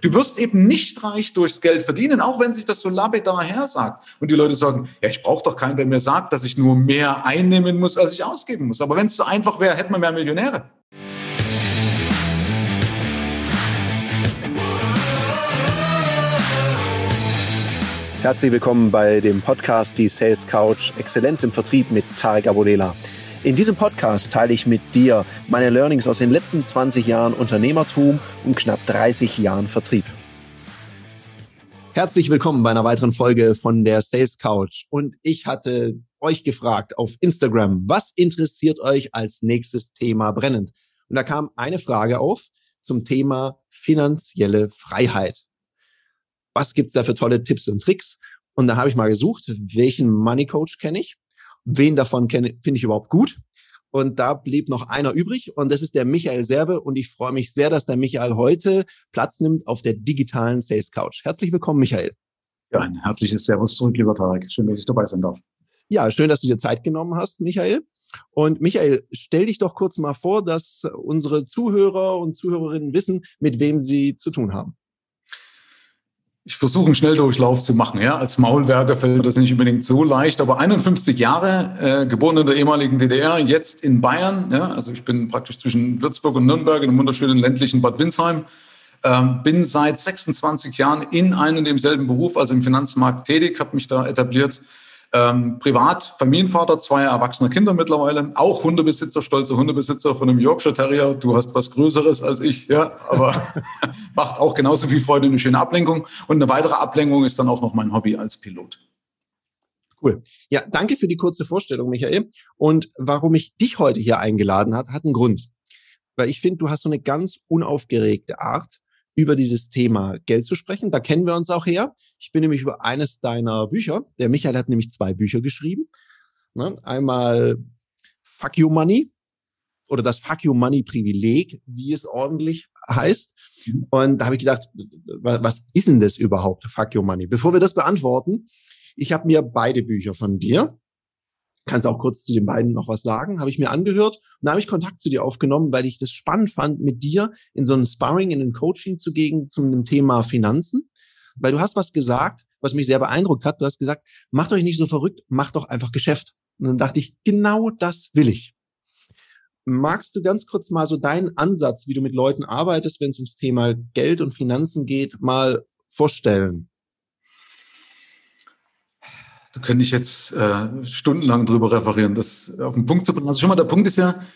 Du wirst eben nicht reich durchs Geld verdienen, auch wenn sich das so lapidar hersagt. Und die Leute sagen, ja, ich brauche doch keinen, der mir sagt, dass ich nur mehr einnehmen muss, als ich ausgeben muss. Aber wenn es so einfach wäre, hätten wir mehr Millionäre. Herzlich willkommen bei dem Podcast Die Sales Couch Exzellenz im Vertrieb mit Tarek Abodela. In diesem Podcast teile ich mit dir meine Learnings aus den letzten 20 Jahren Unternehmertum und knapp 30 Jahren Vertrieb. Herzlich willkommen bei einer weiteren Folge von der Sales Couch. Und ich hatte euch gefragt auf Instagram, was interessiert euch als nächstes Thema brennend? Und da kam eine Frage auf zum Thema finanzielle Freiheit. Was gibt's da für tolle Tipps und Tricks? Und da habe ich mal gesucht, welchen Money Coach kenne ich? Wen davon finde ich überhaupt gut? Und da blieb noch einer übrig und das ist der Michael Serbe. Und ich freue mich sehr, dass der Michael heute Platz nimmt auf der digitalen Sales Couch. Herzlich willkommen, Michael. Ja, ein herzliches Servus zurück, lieber Tarek. Schön, dass ich dabei sein darf. Ja, schön, dass du dir Zeit genommen hast, Michael. Und Michael, stell dich doch kurz mal vor, dass unsere Zuhörer und Zuhörerinnen wissen, mit wem sie zu tun haben. Ich versuche einen Schnelldurchlauf zu machen. Ja, als Maulwerker fällt mir das nicht unbedingt so leicht, aber 51 Jahre, geboren in der ehemaligen DDR, jetzt in Bayern. Ja, also ich bin praktisch zwischen Würzburg und Nürnberg in einem wunderschönen ländlichen Bad Windsheim. Bin seit 26 Jahren in einem und demselben Beruf, also im Finanzmarkt tätig, habe mich da etabliert. Privat, Familienvater, 2 erwachsene Kinder mittlerweile, auch Hundebesitzer, stolzer Hundebesitzer von einem Yorkshire Terrier. Du hast was Größeres als ich, ja, aber macht auch genauso viel Freude, eine schöne Ablenkung. Und eine weitere Ablenkung ist dann auch noch mein Hobby als Pilot. Cool. Ja, danke für die kurze Vorstellung, Michael. Und warum ich dich heute hier eingeladen habe, hat einen Grund. Weil ich finde, du hast so eine ganz unaufgeregte Art, über dieses Thema Geld zu sprechen. Da kennen wir uns auch her. Ich bin nämlich über eines deiner Bücher, der Michael hat nämlich 2 Bücher geschrieben. Einmal Fuck You Money oder das Fuck You Money Privileg, wie es ordentlich heißt. Und da habe ich gedacht, was ist denn das überhaupt, Fuck You Money? Bevor wir das beantworten, ich habe mir beide Bücher von dir, kannst auch kurz zu den beiden noch was sagen, habe ich mir angehört und da habe ich Kontakt zu dir aufgenommen, weil ich das spannend fand, mit dir in so einem Sparring, in ein Coaching zu gehen zum Thema Finanzen, weil du hast was gesagt, was mich sehr beeindruckt hat. Du hast gesagt, macht euch nicht so verrückt, macht doch einfach Geschäft. Und dann dachte ich, genau das will ich. Magst du ganz kurz mal so deinen Ansatz, wie du mit Leuten arbeitest, wenn es ums Thema Geld und Finanzen geht, mal vorstellen? Da könnte ich jetzt stundenlang drüber referieren, das auf den Punkt zu bringen. Also schon mal der Punkt ist ja,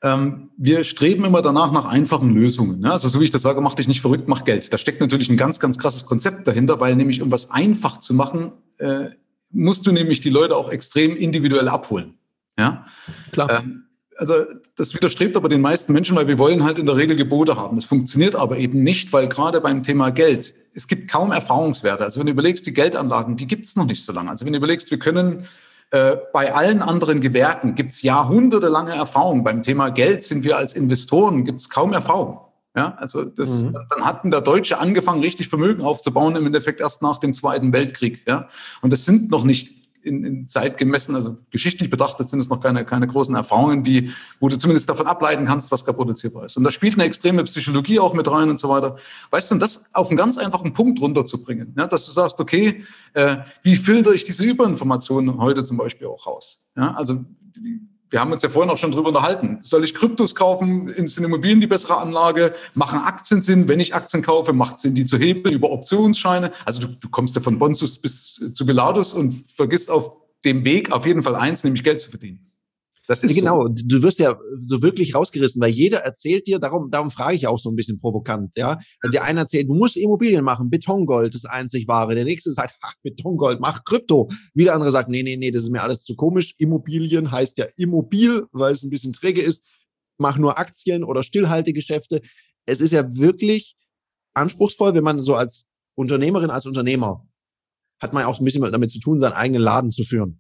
wir streben immer danach nach einfachen Lösungen. Ne? Also so wie ich das sage, mach dich nicht verrückt, mach Geld. Da steckt natürlich ein ganz, ganz krasses Konzept dahinter, weil nämlich, um was einfach zu machen, musst du nämlich die Leute auch extrem individuell abholen. Ja, klar. Also das widerstrebt aber den meisten Menschen, weil wir wollen halt in der Regel Gebote haben. Es funktioniert aber eben nicht, weil gerade beim Thema Geld, es gibt kaum Erfahrungswerte. Also wenn du überlegst, die Geldanlagen, die gibt es noch nicht so lange. Also wenn du überlegst, wir können bei allen anderen Gewerken gibt es jahrhundertelange Erfahrung. Beim Thema Geld sind wir als Investoren, gibt es kaum Erfahrung. Ja, also dann hat der Deutsche angefangen, richtig Vermögen aufzubauen, im Endeffekt erst nach dem Zweiten Weltkrieg. Ja, und das sind noch nicht in Zeit gemessen, also geschichtlich betrachtet sind es noch keine großen Erfahrungen, wo du zumindest davon ableiten kannst, was reproduzierbar ist. Und da spielt eine extreme Psychologie auch mit rein und so weiter. Weißt du, und das auf einen ganz einfachen Punkt runterzubringen, ja, dass du sagst, okay, wie filtere ich diese Überinformationen heute zum Beispiel auch raus? Ja, also wir haben uns ja vorhin auch schon drüber unterhalten. Soll ich Kryptos kaufen? Sind Immobilien die bessere Anlage? Machen Aktien Sinn? Wenn ich Aktien kaufe, macht es Sinn, die zu hebeln über Optionsscheine? Also du kommst ja von Bonzus bis zu Pilatus und vergisst auf dem Weg auf jeden Fall eins, nämlich Geld zu verdienen. Das ist genau, so. Du wirst ja so wirklich rausgerissen, weil jeder erzählt dir, darum frage ich auch so ein bisschen provokant, ja. Also der eine erzählt, du musst Immobilien machen, Betongold ist einzig wahre. Der nächste sagt, Betongold, mach Krypto. Wieder andere sagt, nee, das ist mir alles zu komisch. Immobilien heißt ja immobil, weil es ein bisschen träge ist. Mach nur Aktien oder Stillhaltegeschäfte. Es ist ja wirklich anspruchsvoll, wenn man so als Unternehmerin, als Unternehmer hat man ja auch ein bisschen damit zu tun, seinen eigenen Laden zu führen.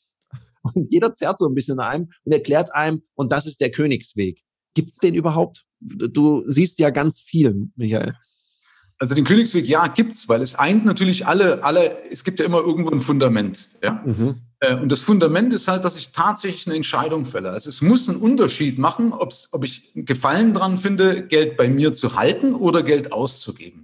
Und jeder zerrt so ein bisschen an einem und erklärt einem, und das ist der Königsweg. Gibt's den überhaupt? Du siehst ja ganz viel, Michael. Also den Königsweg, ja, gibt's, weil es eint natürlich alle, es gibt ja immer irgendwo ein Fundament. Ja? Und das Fundament ist halt, dass ich tatsächlich eine Entscheidung fälle. Also es muss einen Unterschied machen, ob ich einen Gefallen dran finde, Geld bei mir zu halten oder Geld auszugeben.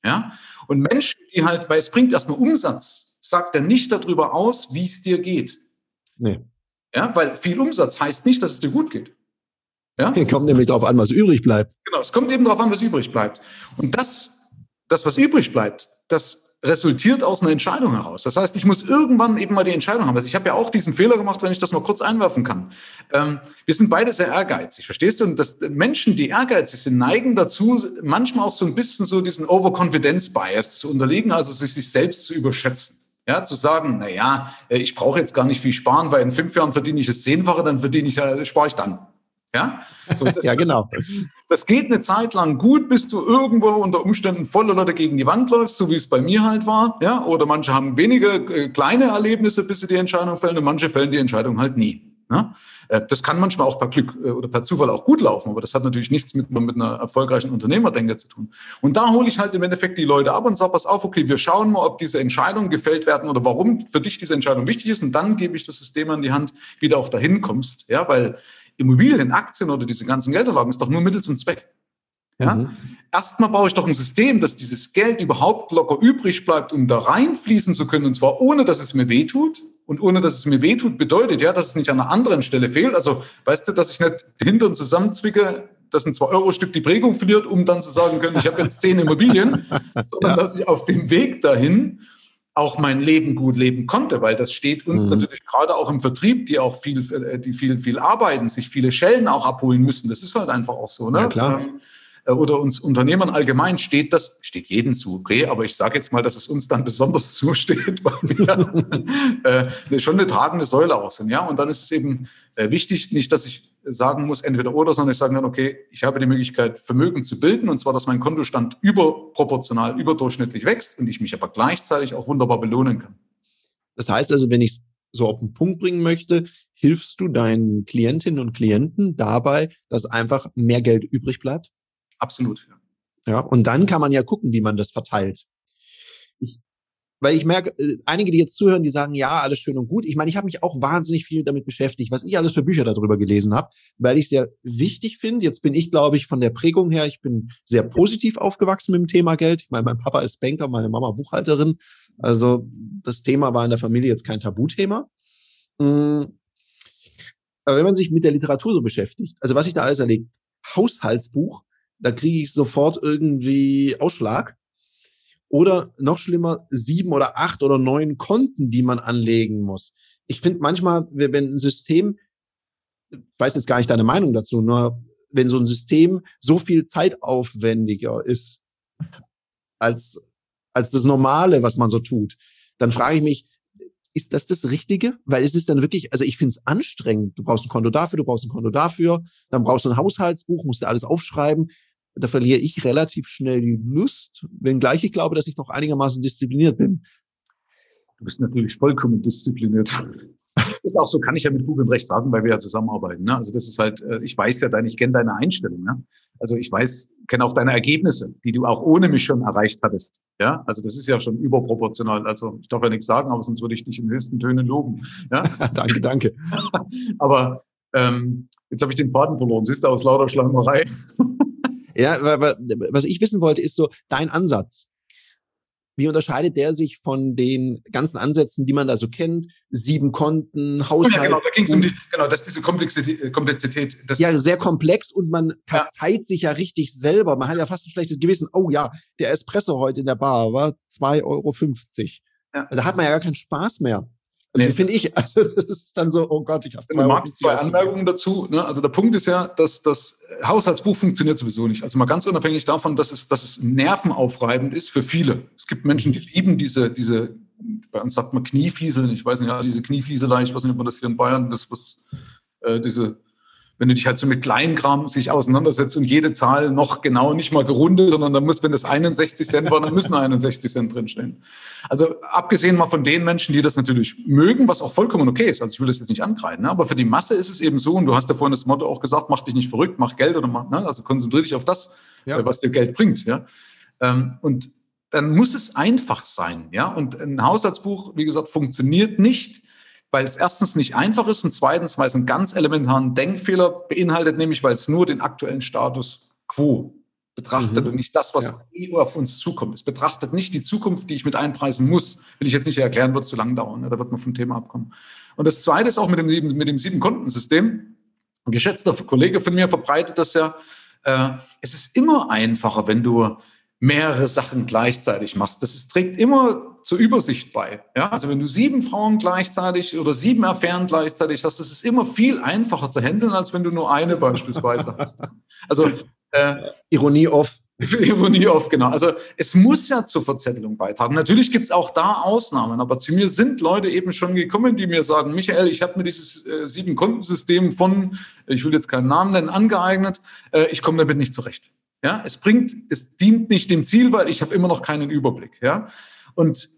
Ja? Und Menschen, die halt, weil es bringt erstmal Umsatz, sagt er nicht darüber aus, wie es dir geht. Nee. Ja? Weil viel Umsatz heißt nicht, dass es dir gut geht. Ja? Kommt nämlich darauf an, was übrig bleibt. Genau, es kommt eben darauf an, was übrig bleibt. Und das, was übrig bleibt, das resultiert aus einer Entscheidung heraus. Das heißt, ich muss irgendwann eben mal die Entscheidung haben. Also ich habe ja auch diesen Fehler gemacht, wenn ich das mal kurz einwerfen kann. Wir sind beide sehr ehrgeizig, verstehst du? Und Menschen, die ehrgeizig sind, neigen dazu, manchmal auch so ein bisschen so diesen Overconfidence-Bias zu unterliegen, also sich selbst zu überschätzen. Ja, zu sagen, na ja, ich brauche jetzt gar nicht viel sparen, weil in 5 Jahren verdiene ich das 10-fache, dann spare ich dann. Ja, so, ja, genau. Das geht eine Zeit lang gut, bis du irgendwo unter Umständen voller Leute gegen die Wand läufst, so wie es bei mir halt war. Ja, oder manche haben wenige kleine Erlebnisse, bis sie die Entscheidung fällen, und manche fällen die Entscheidung halt nie. Ja? Das kann manchmal auch per Glück oder per Zufall auch gut laufen, aber das hat natürlich nichts mit einer erfolgreichen Unternehmerdenke zu tun. Und da hole ich halt im Endeffekt die Leute ab und sage, pass auf, okay, wir schauen mal, ob diese Entscheidungen gefällt werden oder warum für dich diese Entscheidung wichtig ist, und dann gebe ich das System an die Hand, wie du auch dahin kommst. Ja, weil Immobilien, Aktien oder diese ganzen Geldanlagen ist doch nur Mittel zum Zweck. Ja? Erstmal baue ich doch ein System, dass dieses Geld überhaupt locker übrig bleibt, um da reinfließen zu können, und zwar ohne, dass es mir wehtut. Und ohne, dass es mir wehtut, bedeutet ja, dass es nicht an einer anderen Stelle fehlt. Also, weißt du, dass ich nicht den Hintern zusammenzwicke, dass ein 2-Euro-Stück die Prägung verliert, um dann zu sagen können, ich habe jetzt 10 Immobilien, sondern dass ich auf dem Weg dahin auch mein Leben gut leben konnte, weil das steht uns natürlich gerade auch im Vertrieb, die auch viel arbeiten, sich viele Schellen auch abholen müssen. Das ist halt einfach auch so, ne? Ja, klar. Oder uns Unternehmern allgemein steht jedem zu, okay, aber ich sage jetzt mal, dass es uns dann besonders zusteht, weil wir schon eine tragende Säule auch sind, ja. Und dann ist es eben wichtig, nicht, dass ich sagen muss, entweder oder, sondern ich sage dann, okay, ich habe die Möglichkeit, Vermögen zu bilden, und zwar, dass mein Kontostand überproportional, überdurchschnittlich wächst und ich mich aber gleichzeitig auch wunderbar belohnen kann. Das heißt also, wenn ich es so auf den Punkt bringen möchte, hilfst du deinen Klientinnen und Klienten dabei, dass einfach mehr Geld übrig bleibt? Absolut. Ja, und dann kann man ja gucken, wie man das verteilt. Weil ich merke, einige, die jetzt zuhören, die sagen, ja, alles schön und gut. Ich meine, ich habe mich auch wahnsinnig viel damit beschäftigt, was ich alles für Bücher darüber gelesen habe, weil ich es sehr wichtig finde. Jetzt bin ich, glaube ich, von der Prägung her, ich bin sehr positiv aufgewachsen mit dem Thema Geld. Ich meine, mein Papa ist Banker, meine Mama Buchhalterin. Also das Thema war in der Familie jetzt kein Tabuthema. Aber wenn man sich mit der Literatur so beschäftigt, also was ich da alles erlebt, Haushaltsbuch, da kriege ich sofort irgendwie Ausschlag. Oder noch schlimmer, 7 oder 8 oder 9 Konten, die man anlegen muss. Ich finde manchmal, wenn ein System, ich weiß jetzt gar nicht deine Meinung dazu, nur wenn so ein System so viel zeitaufwendiger ist als das Normale, was man so tut, dann frage ich mich, ist das Richtige? Weil es ist dann wirklich, also ich finde es anstrengend. Du brauchst ein Konto dafür, du brauchst ein Konto dafür, dann brauchst du ein Haushaltsbuch, musst du alles aufschreiben. Da verliere ich relativ schnell die Lust, wenngleich ich glaube, dass ich noch einigermaßen diszipliniert bin. Du bist natürlich vollkommen diszipliniert. Das ist auch so, kann ich ja mit Fug und Recht sagen, weil wir ja zusammenarbeiten. Ne? Also das ist halt, ich weiß ja ich kenne deine Einstellung. Ne? Also ich kenne auch deine Ergebnisse, die du auch ohne mich schon erreicht hattest. Ja, also das ist ja schon überproportional. Also ich darf ja nichts sagen, aber sonst würde ich dich in höchsten Tönen loben. Ja? Danke. Aber jetzt habe ich den Faden verloren. Siehst du, aus lauter Schleimerei. Ja, was ich wissen wollte, ist so dein Ansatz. Wie unterscheidet der sich von den ganzen Ansätzen, die man da so kennt? 7 Konten, Haushalt. Ja, genau, da ging es um das ist diese Komplexität. Ja, sehr komplex, und man kasteit sich ja richtig selber. Man hat ja fast ein schlechtes Gewissen. Oh ja, der Espresso heute in der Bar war 2,50 €. Ja. Da hat man ja gar keinen Spaß mehr. Also finde ich, also das ist dann so, oh Gott, ich habe 2 Anmerkungen dazu. Ne? Also der Punkt ist ja, dass das Haushaltsbuch funktioniert sowieso nicht. Also mal ganz unabhängig davon, dass es nervenaufreibend ist für viele. Es gibt Menschen, die lieben diese, bei uns sagt man Kniefieseln, ich weiß nicht, diese Kniefieselei, ich weiß nicht, ob man das hier in Bayern, wenn du dich halt so mit Kleinkram sich auseinandersetzt und jede Zahl noch genau nicht mal gerundet, sondern dann wenn das 61 Cent war, dann müssen 61 Cent drinstehen. Also abgesehen mal von den Menschen, die das natürlich mögen, was auch vollkommen okay ist. Also ich will das jetzt nicht ankreiden, ne? Aber für die Masse ist es eben so, und du hast ja vorhin das Motto auch gesagt, mach dich nicht verrückt, mach Geld also konzentriere dich auf das, was dir Geld bringt. Ja? Und dann muss es einfach sein. Ja? Und ein Haushaltsbuch, wie gesagt, funktioniert nicht, weil es erstens nicht einfach ist und zweitens, weil es einen ganz elementaren Denkfehler beinhaltet, nämlich weil es nur den aktuellen Status quo betrachtet und nicht das, was auf uns zukommt. Es betrachtet nicht die Zukunft, die ich mit einpreisen muss. Will ich jetzt nicht erklären, wird zu lang dauern. Da wird man vom Thema abkommen. Und das Zweite ist auch mit dem 7-Kontensystem. Ein geschätzter Kollege von mir verbreitet das ja. Es ist immer einfacher, wenn du mehrere Sachen gleichzeitig machst. Das trägt immer zur Übersicht bei. Ja? Also wenn du 7 Frauen gleichzeitig oder 7 Affären gleichzeitig hast, das ist immer viel einfacher zu handeln, als wenn du nur eine beispielsweise hast. Also Ironie off. Ironie off, genau. Also es muss ja zur Verzettelung beitragen. Natürlich gibt es auch da Ausnahmen, aber zu mir sind Leute eben schon gekommen, die mir sagen, Michael, ich habe mir dieses 7-Kontensystem von, ich will jetzt keinen Namen nennen, angeeignet, ich komme damit nicht zurecht. Ja, es dient nicht dem Ziel, weil ich habe immer noch keinen Überblick. Ja, und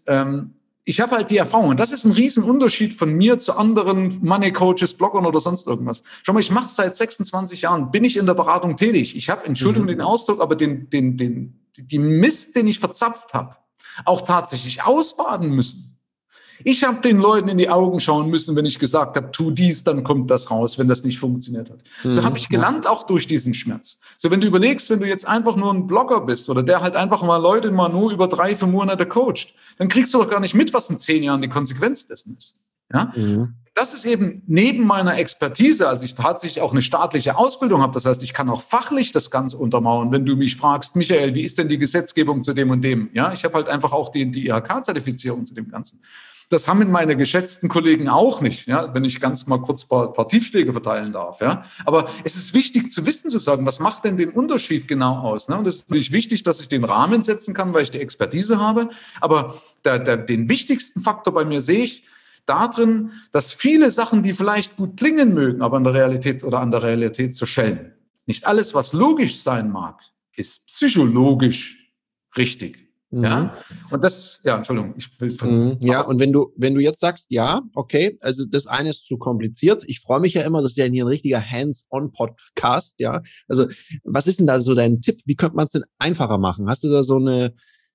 ich habe halt die Erfahrung, und das ist ein Riesenunterschied von mir zu anderen Money Coaches, Bloggern oder sonst irgendwas. Schau mal, ich mache seit 26 Jahren, bin ich in der Beratung tätig. Ich habe, Entschuldigung den Ausdruck, aber die Mist, den ich verzapft habe, auch tatsächlich ausbaden müssen. Ich habe den Leuten in die Augen schauen müssen, wenn ich gesagt habe, tu dies, dann kommt das raus, wenn das nicht funktioniert hat. So habe ich gelernt, auch durch diesen Schmerz. So, wenn du überlegst, wenn du jetzt einfach nur ein Blogger bist oder der halt einfach mal Leute mal nur über 3-4 Monate coacht, dann kriegst du doch gar nicht mit, was in 10 Jahren die Konsequenz dessen ist. Ja? Das ist eben neben meiner Expertise, als ich tatsächlich auch eine staatliche Ausbildung habe. Das heißt, ich kann auch fachlich das Ganze untermauern. Wenn du mich fragst, Michael, wie ist denn die Gesetzgebung zu dem und dem? Ja, ich habe halt einfach auch die IHK-Zertifizierung zu dem Ganzen. Das haben meine geschätzten Kollegen auch nicht, ja, wenn ich ganz mal kurz ein paar Tiefschläge verteilen darf. Ja. Aber es ist wichtig zu wissen, zu sagen, was macht denn den Unterschied genau aus? Ne? Und es ist natürlich wichtig, dass ich den Rahmen setzen kann, weil ich die Expertise habe. Aber den wichtigsten Faktor bei mir sehe ich darin, dass viele Sachen, die vielleicht gut klingen mögen, aber an der Realität zerschellen. Nicht alles, was logisch sein mag, ist psychologisch richtig. Ja, und das, ja, Entschuldigung, ich will ja, und wenn du jetzt sagst, ja, okay, also das eine ist zu kompliziert. Ich freue mich ja immer, das ist ja hier ein richtiger Hands-on-Podcast, ja. Also, was ist denn da so dein Tipp? Wie könnte man es denn einfacher machen? Hast du da so eine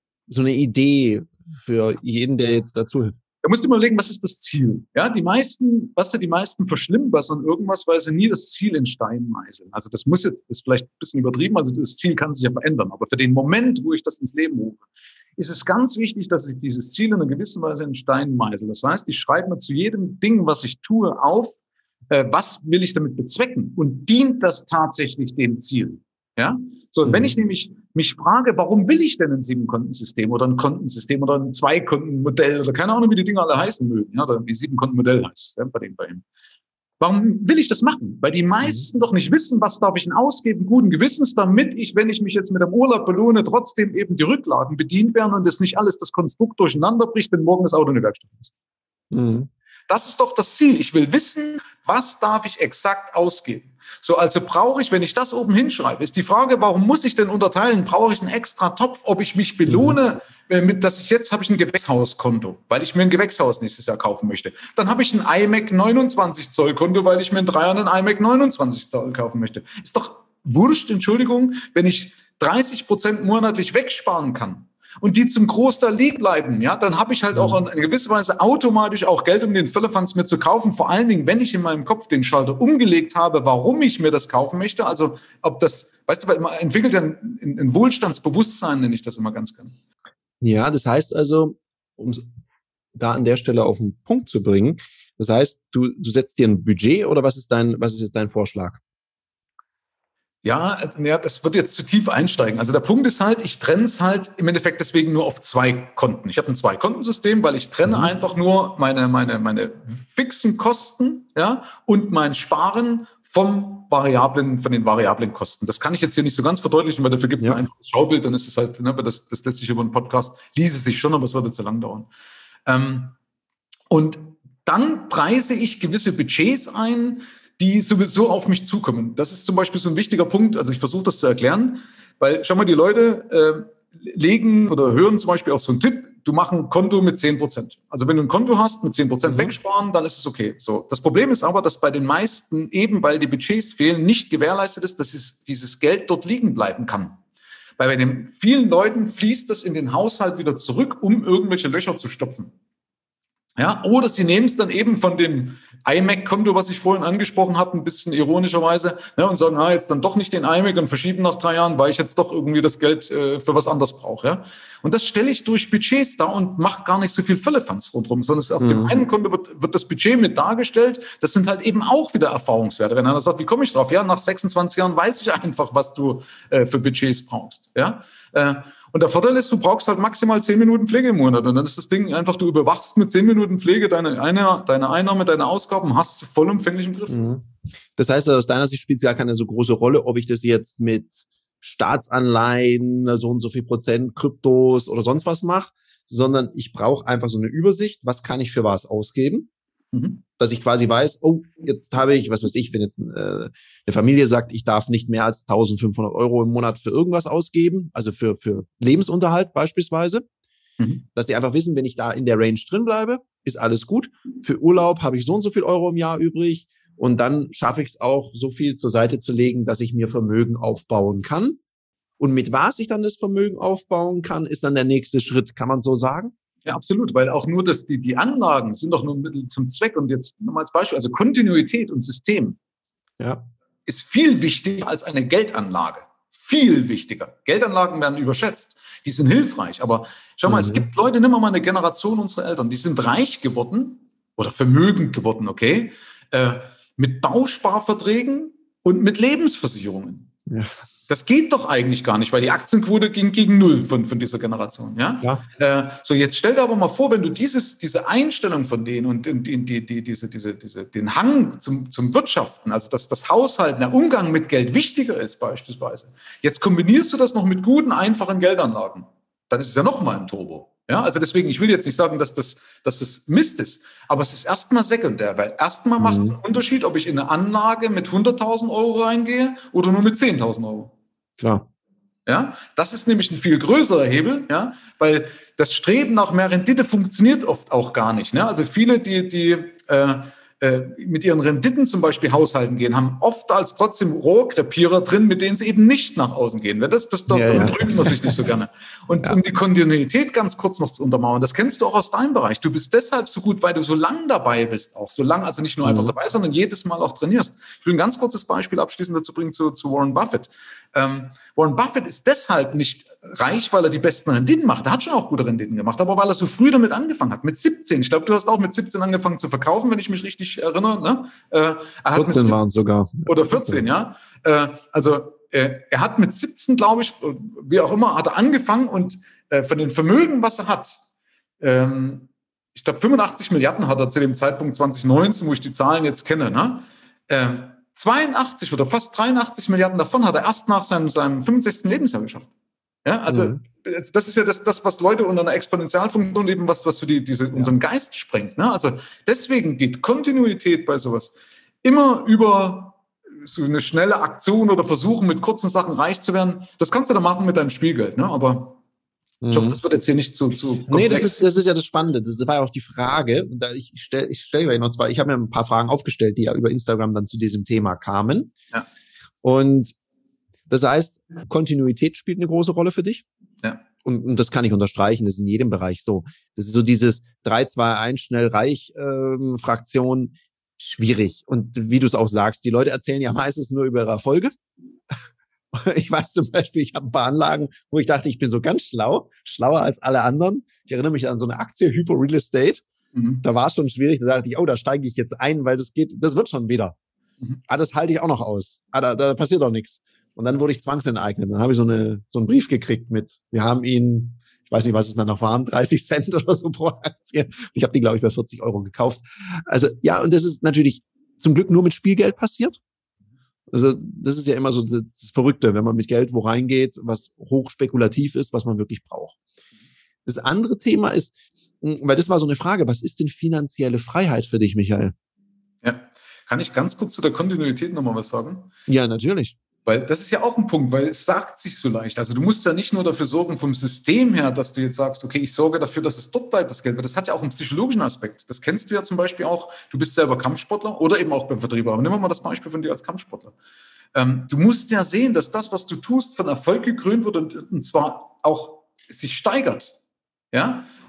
Idee für jeden, der jetzt dazu hilft? Da musst du mal überlegen, was ist das Ziel? Ja, die meisten verschlimmbessern irgendwas, weil sie nie das Ziel in Stein meißeln. Also das ist vielleicht ein bisschen übertrieben, also das Ziel kann sich ja verändern. Aber für den Moment, wo ich das ins Leben rufe, ist es ganz wichtig, dass ich dieses Ziel in einer gewissen Weise in Stein meißel. Das heißt, ich schreibe mir zu jedem Ding, was ich tue, auf, was will ich damit bezwecken? Und dient das tatsächlich dem Ziel? Ja, so, wenn ich nämlich mich frage, warum will ich denn ein 7-Kontensystem oder ein Kontensystem oder ein 2-Konten-Modell oder keine Ahnung, wie die Dinger alle heißen mögen, ja, oder wie 7-Konten-Modell heißt, ja, bei ihm. Warum will ich das machen? Weil die meisten doch nicht wissen, was darf ich denn ausgeben, guten Gewissens, damit ich, wenn ich mich jetzt mit dem Urlaub belohne, trotzdem eben die Rücklagen bedient werden und das nicht alles das Konstrukt durcheinander bricht, wenn morgen das Auto in die Werkstatt ist. Das ist doch das Ziel. Ich will wissen, was darf ich exakt ausgeben. So, also brauche ich, wenn ich das oben hinschreibe, ist die Frage, warum muss ich denn unterteilen? Brauche ich einen extra Topf, ob ich mich belohne, jetzt habe ich ein Gewächshauskonto, weil ich mir ein Gewächshaus nächstes Jahr kaufen möchte. Dann habe ich ein iMac 29 Zoll Konto, weil ich mir in 3 Jahren ein iMac 29 Zoll kaufen möchte. Ist doch wurscht, Entschuldigung, wenn ich 30% monatlich wegsparen kann. Und die zum Großteil liegen bleiben, ja, dann habe ich halt auch in gewisser Weise automatisch auch Geld, um den Firlefanz mir zu kaufen. Vor allen Dingen, wenn ich in meinem Kopf den Schalter umgelegt habe, warum ich mir das kaufen möchte. Also ob das, weißt du, man entwickelt ein Wohlstandsbewusstsein, nenne ich das immer ganz gerne. Ja, das heißt also, um es da an der Stelle auf den Punkt zu bringen, das heißt, du setzt dir ein Budget oder was ist jetzt dein Vorschlag? Ja, das wird jetzt zu tief einsteigen. Also der Punkt ist halt, ich trenne es halt im Endeffekt deswegen nur auf 2 Konten. Ich habe ein 2-Kontensystem, weil ich trenne einfach nur meine fixen Kosten, ja, und mein Sparen von den variablen Kosten. Das kann ich jetzt hier nicht so ganz verdeutlichen, weil dafür gibt es ein einfaches Schaubild, dann ist es halt, das lässt sich über einen Podcast, ließe sich schon, aber es würde zu lang dauern. Und dann preise ich gewisse Budgets ein, die sowieso auf mich zukommen. Das ist zum Beispiel so ein wichtiger Punkt. Also ich versuche das zu erklären, weil schau mal, die Leute legen oder hören zum Beispiel auch so einen Tipp, du mach ein Konto mit 10%. Also wenn du ein Konto hast mit 10% wegsparen, dann ist es okay. So. Das Problem ist aber, dass bei den meisten eben, weil die Budgets fehlen, nicht gewährleistet ist, dass dieses Geld dort liegen bleiben kann. Weil bei den vielen Leuten fließt das in den Haushalt wieder zurück, um irgendwelche Löcher zu stopfen. Ja, oder sie nehmen es dann eben von dem iMac-Konto, was ich vorhin angesprochen habe, ein bisschen ironischerweise, ne, und sagen, jetzt dann doch nicht den iMac und verschieben nach 3 Jahren, weil ich jetzt doch irgendwie das Geld für was anderes brauche. Ja? Und das stelle ich durch Budgets dar und mache gar nicht so viel Firlefanz rundherum, sondern auf dem einen Konto wird das Budget mit dargestellt. Das sind halt eben auch wieder Erfahrungswerte. Wenn einer sagt, wie komme ich drauf? Ja, nach 26 Jahren weiß ich einfach, was du für Budgets brauchst. Ja. Und der Vorteil ist, du brauchst halt maximal 10 Minuten Pflege im Monat. Und dann ist das Ding einfach, du überwachst mit 10 Minuten Pflege deine Einnahme, deine Ausgaben, hast du vollumfänglich im Griff. Das heißt, aus deiner Sicht spielt es ja keine so große Rolle, ob ich das jetzt mit Staatsanleihen, so und so viel Prozent, Kryptos oder sonst was mache, sondern ich brauche einfach so eine Übersicht, was kann ich für was ausgeben. Dass ich quasi weiß, oh, jetzt habe ich, was weiß ich, wenn jetzt eine Familie sagt, ich darf nicht mehr als 1.500 Euro im Monat für irgendwas ausgeben, also für Lebensunterhalt beispielsweise, dass die einfach wissen, wenn ich da in der Range drin bleibe, ist alles gut. Für Urlaub habe ich so und so viel Euro im Jahr übrig und dann schaffe ich es auch, so viel zur Seite zu legen, dass ich mir Vermögen aufbauen kann. Und mit was ich dann das Vermögen aufbauen kann, ist dann der nächste Schritt, kann man so sagen? Ja, absolut, weil auch nur die Anlagen sind doch nur ein Mittel zum Zweck. Und jetzt nochmal als Beispiel, also Kontinuität und System ist viel wichtiger als eine Geldanlage. Viel wichtiger. Geldanlagen werden überschätzt. Die sind hilfreich. Aber schau mal, es gibt Leute, nimm mal eine Generation unserer Eltern, die sind reich geworden oder vermögend geworden, okay, mit Bausparverträgen und mit Lebensversicherungen. Ja. Das geht doch eigentlich gar nicht, weil die Aktienquote ging gegen null von dieser Generation. Ja? So, jetzt stell dir aber mal vor, wenn du diese Einstellung von denen und den Hang zum Wirtschaften, also dass das Haushalten, der Umgang mit Geld wichtiger ist beispielsweise. Jetzt kombinierst du das noch mit guten, einfachen Geldanlagen. Dann ist es ja nochmal ein Turbo. Ja, also deswegen, ich will jetzt nicht sagen, dass das Mist ist, aber es ist erstmal sekundär, weil erstmal macht es einen Unterschied, ob ich in eine Anlage mit 100.000 Euro reingehe oder nur mit 10.000 Euro. Klar. Ja, das ist nämlich ein viel größerer Hebel, ja, weil das Streben nach mehr Rendite funktioniert oft auch gar nicht. Ne? Also viele, die mit ihren Renditen zum Beispiel haushalten gehen, haben oft als trotzdem Rohrkrepierer drin, mit denen sie eben nicht nach außen gehen. Damit rühmt man sich nicht so gerne. Und um die Kontinuität ganz kurz noch zu untermauern, das kennst du auch aus deinem Bereich. Du bist deshalb so gut, weil du so lang dabei bist, auch so lang, also nicht nur einfach dabei, sondern jedes Mal auch trainierst. Ich will ein ganz kurzes Beispiel abschließend dazu bringen zu Warren Buffett. Warren Buffett ist deshalb nicht reich, weil er die besten Renditen macht. Er hat schon auch gute Renditen gemacht, aber weil er so früh damit angefangen hat. Mit 17. Ich glaube, du hast auch mit 17 angefangen zu verkaufen, wenn ich mich richtig erinnere. Ne? Er hat 14 waren es sogar. Oder 14, ja. Er hat mit 17, glaube ich, wie auch immer, hat er angefangen und von den Vermögen, was er hat, ich glaube 85 Milliarden hat er zu dem Zeitpunkt 2019, wo ich die Zahlen jetzt kenne, ne? 82 oder fast 83 Milliarden davon hat er erst nach seinem 65. Lebensjahr geschafft. Ja, also das ist ja das, was Leute unter einer Exponentialfunktion leben, was so unseren Geist sprengt. Ne? Also deswegen geht Kontinuität bei sowas immer über so eine schnelle Aktion oder Versuchen, mit kurzen Sachen reich zu werden. Das kannst du dann machen mit deinem Spielgeld, ne? Aber ich hoffe, das wird jetzt hier nicht zu komplex. Nee, das ist ja das Spannende. Das war ja auch die Frage. Ich stelle gleich noch zwei. Ich habe mir ein paar Fragen aufgestellt, die ja über Instagram dann zu diesem Thema kamen. Ja. Und das heißt, Kontinuität spielt eine große Rolle für dich. Ja. Und das kann ich unterstreichen. Das ist in jedem Bereich so. Das ist so dieses 3-2-1 schnell reich Fraktion schwierig. Und wie du es auch sagst, die Leute erzählen ja meistens nur über ihre Erfolge. Ich weiß zum Beispiel, ich habe ein paar Anlagen, wo ich dachte, ich bin so ganz schlauer als alle anderen. Ich erinnere mich an so eine Aktie, Hypo Real Estate. Da war es schon schwierig. Da dachte ich, da steige ich jetzt ein, weil das wird schon wieder. Das halte ich auch noch aus. Da passiert doch nichts. Und dann wurde ich zwangsenteignet. Dann habe ich so einen Brief gekriegt wir haben ihn, ich weiß nicht, was es dann noch waren, 30 Cent oder so pro Aktie. Ich habe die, glaube ich, bei 40 Euro gekauft. Also ja, und das ist natürlich zum Glück nur mit Spielgeld passiert. Also das ist ja immer so das Verrückte, wenn man mit Geld wo reingeht, was hochspekulativ ist, was man wirklich braucht. Das andere Thema ist, weil das war so eine Frage, was ist denn finanzielle Freiheit für dich, Michael? Ja, kann ich ganz kurz zu der Kontinuität nochmal was sagen? Ja, natürlich. Weil das ist ja auch ein Punkt, weil es sagt sich so leicht. Also du musst ja nicht nur dafür sorgen vom System her, dass du jetzt sagst, okay, ich sorge dafür, dass es dort bleibt, das Geld. Weil das hat ja auch einen psychologischen Aspekt. Das kennst du ja zum Beispiel auch. Du bist selber Kampfsportler oder eben auch beim Vertrieb. Aber nehmen wir mal das Beispiel von dir als Kampfsportler. Du musst ja sehen, dass das, was du tust, von Erfolg gekrönt wird und zwar auch sich steigert. Ja?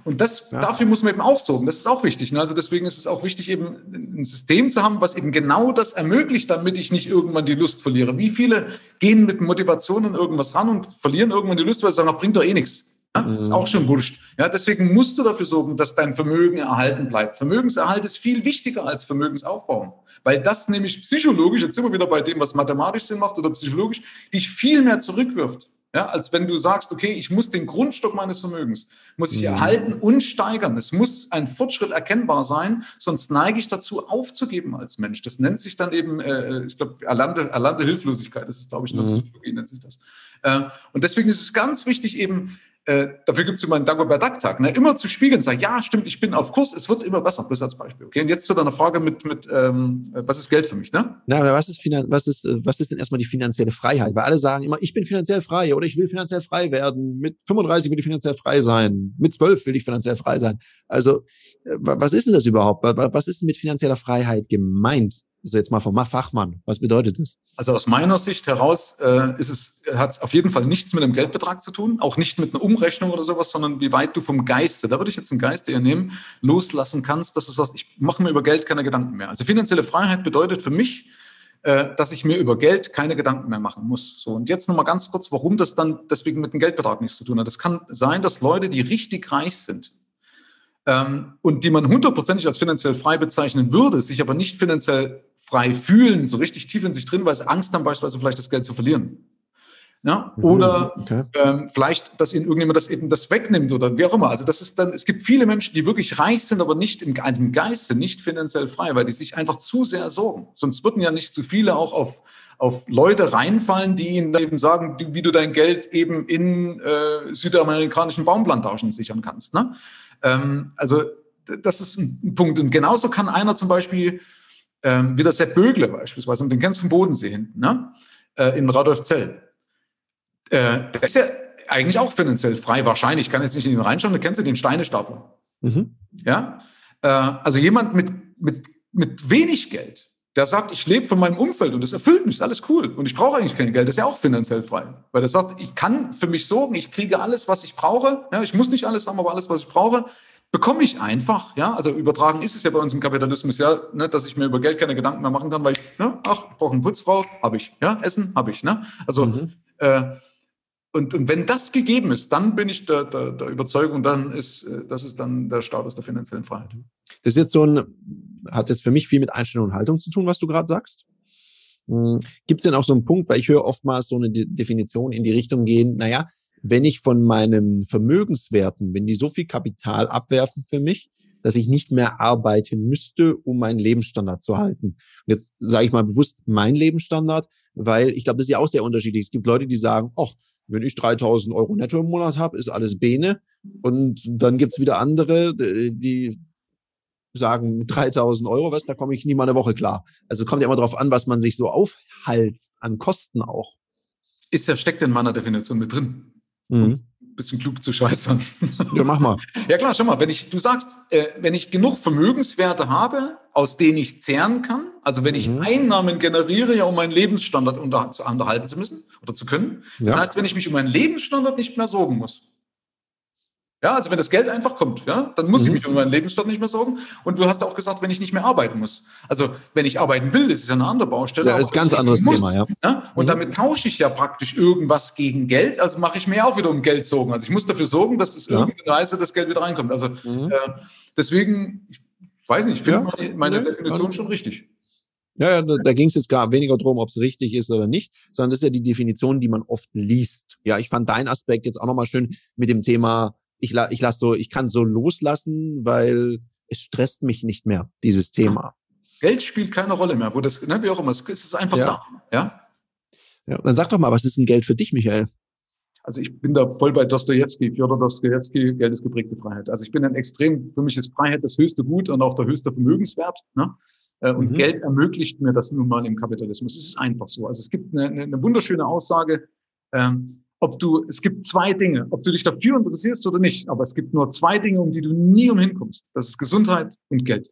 Und dafür muss man eben auch sorgen. Das ist auch wichtig. Ne? Also deswegen ist es auch wichtig, eben ein System zu haben, was eben genau das ermöglicht, damit ich nicht irgendwann die Lust verliere. Wie viele gehen mit Motivation an irgendwas ran und verlieren irgendwann die Lust, weil sie sagen, bringt doch eh nichts. Ja? Ist auch schon wurscht. Ja, deswegen musst du dafür sorgen, dass dein Vermögen erhalten bleibt. Vermögenserhalt ist viel wichtiger als Vermögensaufbau. Weil das nämlich psychologisch, jetzt sind wir wieder bei dem, was mathematisch Sinn macht oder psychologisch, dich viel mehr zurückwirft. Ja, als wenn du sagst, okay, ich muss den Grundstock meines Vermögens, muss ich erhalten und steigern. Es muss ein Fortschritt erkennbar sein, sonst neige ich dazu, aufzugeben als Mensch. Das nennt sich dann eben, ich glaube, erlernte Hilflosigkeit. Das ist, glaube ich, in der Psychologie nennt sich das. Und deswegen ist es ganz wichtig eben, dafür gibt es immer einen Dagobert-Duck-Tag, ne? Immer zu spiegeln, sagen, ja, stimmt, ich bin auf Kurs, es wird immer besser, bloß als Beispiel. Okay, und jetzt zu deiner Frage mit was ist Geld für mich, ne? Na, aber was ist denn erstmal die finanzielle Freiheit? Weil alle sagen immer, ich bin finanziell frei oder ich will finanziell frei werden. Mit 35 will ich finanziell frei sein. Mit 12 will ich finanziell frei sein. Also, was ist denn das überhaupt? Was ist denn mit finanzieller Freiheit gemeint? Also jetzt mal vom Fachmann. Was bedeutet das? Also aus meiner Sicht heraus hat es auf jeden Fall nichts mit einem Geldbetrag zu tun, auch nicht mit einer Umrechnung oder sowas, sondern wie weit du vom Geiste, da würde ich jetzt einen Geist eher nehmen, loslassen kannst, dass du sagst, ich mache mir über Geld keine Gedanken mehr. Also finanzielle Freiheit bedeutet für mich, dass ich mir über Geld keine Gedanken mehr machen muss. So, und jetzt nochmal ganz kurz, warum das dann deswegen mit dem Geldbetrag nichts zu tun hat. Es kann sein, dass Leute, die richtig reich sind, und die man hundertprozentig als finanziell frei bezeichnen würde, sich aber nicht finanziell frei fühlen, so richtig tief in sich drin, weil sie Angst haben, beispielsweise vielleicht das Geld zu verlieren. Ja? Oder vielleicht, dass ihnen irgendjemand das wegnimmt oder wie auch immer. Also das ist dann, es gibt viele Menschen, die wirklich reich sind, aber nicht im Geiste, nicht finanziell frei, weil die sich einfach zu sehr sorgen. Sonst würden ja nicht zu viele auch auf Leute reinfallen, die ihnen eben sagen, wie du dein Geld eben in südamerikanischen Baumplantagen sichern kannst. Ne? Also das ist ein Punkt. Und genauso kann einer zum Beispiel wie der Sepp Bögle beispielsweise, und den kennst du vom Bodensee hinten, ne? In Radolfzell. Der ist ja eigentlich auch finanziell frei, wahrscheinlich, ich kann jetzt nicht in ihn reinschauen, da kennst du den Steinestapler. Ja? Also jemand mit wenig Geld, der sagt, ich lebe von meinem Umfeld und das erfüllt mich, ist alles cool und ich brauche eigentlich kein Geld, das ist ja auch finanziell frei. Weil der sagt, ich kann für mich sorgen, ich kriege alles, was ich brauche, ja, ich muss nicht alles haben, aber alles, was ich brauche, bekomme ich einfach, ja, also übertragen ist es ja bei uns im Kapitalismus, ja, ne, dass ich mir über Geld keine Gedanken mehr machen kann, weil ich, ne, ich brauche eine Putzfrau, habe ich, ja, Essen habe ich, ne, also, und wenn das gegeben ist, dann bin ich der Überzeugung, das ist dann der Status der finanziellen Freiheit. Das ist jetzt hat jetzt für mich viel mit Einstellung und Haltung zu tun, was du gerade sagst. Gibt es denn auch so einen Punkt, weil ich höre oftmals so eine Definition in die Richtung gehen, naja, wenn ich von meinen Vermögenswerten, wenn die so viel Kapital abwerfen für mich, dass ich nicht mehr arbeiten müsste, um meinen Lebensstandard zu halten. Und jetzt sage ich mal bewusst meinen Lebensstandard, weil ich glaube, das ist ja auch sehr unterschiedlich. Es gibt Leute, die sagen, ach, wenn ich 3.000 Euro netto im Monat habe, ist alles Bene. Und dann gibt's wieder andere, die sagen, mit 3.000 Euro, da komme ich nie mal eine Woche klar. Also kommt ja immer darauf an, was man sich so aufhalst, an Kosten auch. Steckt in meiner Definition mit drin. Ein bisschen klug zu scheißern. Ja, mach mal. Ja klar, schau mal, wenn ich genug Vermögenswerte habe, aus denen ich zehren kann, also wenn ich Einnahmen generiere, ja, um meinen Lebensstandard unterhalten zu müssen oder zu können. Das heißt, wenn ich mich um meinen Lebensstandard nicht mehr sorgen muss. Ja, also wenn das Geld einfach kommt, ja, dann muss ich mich um meinen Lebensstandard nicht mehr sorgen. Und du hast auch gesagt, wenn ich nicht mehr arbeiten muss. Also wenn ich arbeiten will, das ist ja eine andere Baustelle. Ja, ist ein ganz anderes Thema, ja. Ja? Und damit tausche ich ja praktisch irgendwas gegen Geld. Also mache ich mir auch wieder um Geld sorgen. Also ich muss dafür sorgen, dass es irgendeine Weise das Geld wieder reinkommt. Also deswegen, ich weiß nicht, ich finde meine Definition schon richtig. Ja, da ging es jetzt gar weniger darum, ob es richtig ist oder nicht, sondern das ist ja die Definition, die man oft liest. Ja, ich fand deinen Aspekt jetzt auch nochmal schön mit dem Thema, ich kann so loslassen, weil es stresst mich nicht mehr, dieses Thema. Geld spielt keine Rolle mehr, wie auch immer, es ist einfach da. Ja? Ja, dann sag doch mal, was ist denn Geld für dich, Michael? Also ich bin da voll bei Fjodor Dostojewski, Geld ist geprägte Freiheit. Also ich bin für mich ist Freiheit das höchste Gut und auch der höchste Vermögenswert. Ne? Und Geld ermöglicht mir das nun mal im Kapitalismus. Es ist einfach so. Also es gibt eine wunderschöne Aussage, es gibt zwei Dinge, ob du dich dafür interessierst oder nicht, aber es gibt nur zwei Dinge, um die du nie umhin kommst. Das ist Gesundheit und Geld.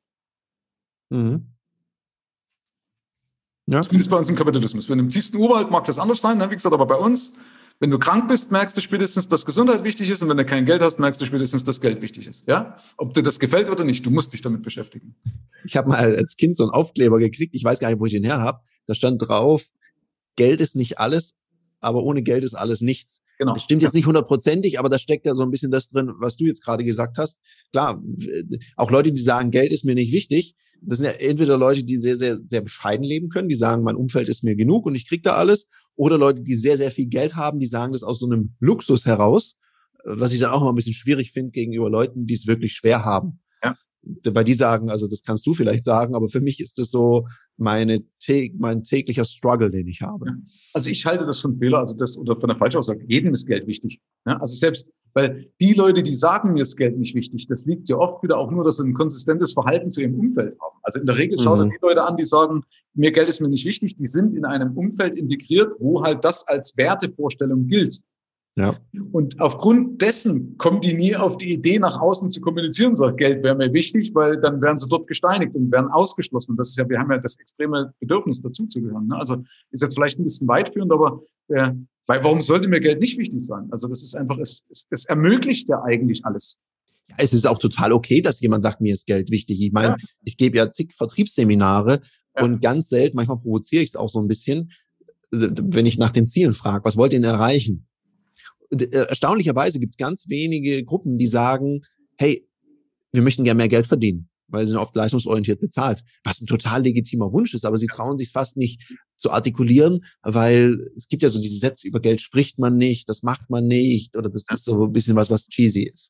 Ja. Zumindest bei uns im Kapitalismus. Wenn im tiefsten Urwald mag das anders sein, ne? Wie gesagt, aber bei uns, Wenn du krank bist, merkst du spätestens, dass Gesundheit wichtig ist. Und wenn du kein Geld hast, merkst du spätestens, dass Geld wichtig ist. Ja? Ob dir das gefällt oder nicht, du musst dich damit beschäftigen. Ich habe mal als Kind so einen Aufkleber gekriegt. Ich weiß gar nicht, wo ich den her habe. Da stand drauf, Geld ist nicht alles, aber ohne Geld ist alles nichts. Genau. Das stimmt jetzt nicht 100%ig, aber da steckt ja so ein bisschen das drin, was du jetzt gerade gesagt hast. Klar, auch Leute, die sagen, Geld ist mir nicht wichtig, das sind ja entweder Leute, die sehr, sehr, sehr bescheiden leben können, die sagen, mein Umfeld ist mir genug und ich krieg da alles, oder Leute, die sehr, sehr viel Geld haben, die sagen das aus so einem Luxus heraus, was ich dann auch immer ein bisschen schwierig finde gegenüber Leuten, die es wirklich schwer haben. Ja. Weil die sagen, also das kannst du vielleicht sagen, aber für mich ist das so mein täglicher Struggle, den ich habe. Ja. Also ich halte das von Fehler, also das, oder von der Falschaussage, jedem ist Geld wichtig. Ja, also selbst, weil die Leute, die sagen, mir ist Geld nicht wichtig, das liegt ja oft wieder auch nur, dass sie ein konsistentes Verhalten zu ihrem Umfeld haben. Also in der Regel schaut er die Leute an, die sagen, mir Geld ist mir nicht wichtig, die sind in einem Umfeld integriert, wo halt das als Wertevorstellung gilt. Ja. Und aufgrund dessen kommen die nie auf die Idee, nach außen zu kommunizieren und sagen, Geld wäre mir wichtig, weil dann werden sie dort gesteinigt und werden ausgeschlossen. Und das ist ja, wir haben ja das extreme Bedürfnis, dazuzugehören. Ne? Also ist jetzt vielleicht ein bisschen weitführend, aber weil warum sollte mir Geld nicht wichtig sein? Also das ist einfach, es ermöglicht ja eigentlich alles. Ja, es ist auch total okay, dass jemand sagt, mir ist Geld wichtig. Ich meine, ich gebe ja zig Vertriebsseminare und ganz selten, manchmal provoziere ich es auch so ein bisschen, wenn ich nach den Zielen frage, was wollt ihr denn erreichen? Erstaunlicherweise gibt es ganz wenige Gruppen, die sagen, hey, wir möchten gerne mehr Geld verdienen, weil sie sind oft leistungsorientiert bezahlt, was ein total legitimer Wunsch ist, aber sie trauen sich fast nicht zu artikulieren, weil es gibt ja so diese Sätze, über Geld spricht man nicht, das macht man nicht, oder das ist so ein bisschen was cheesy ist.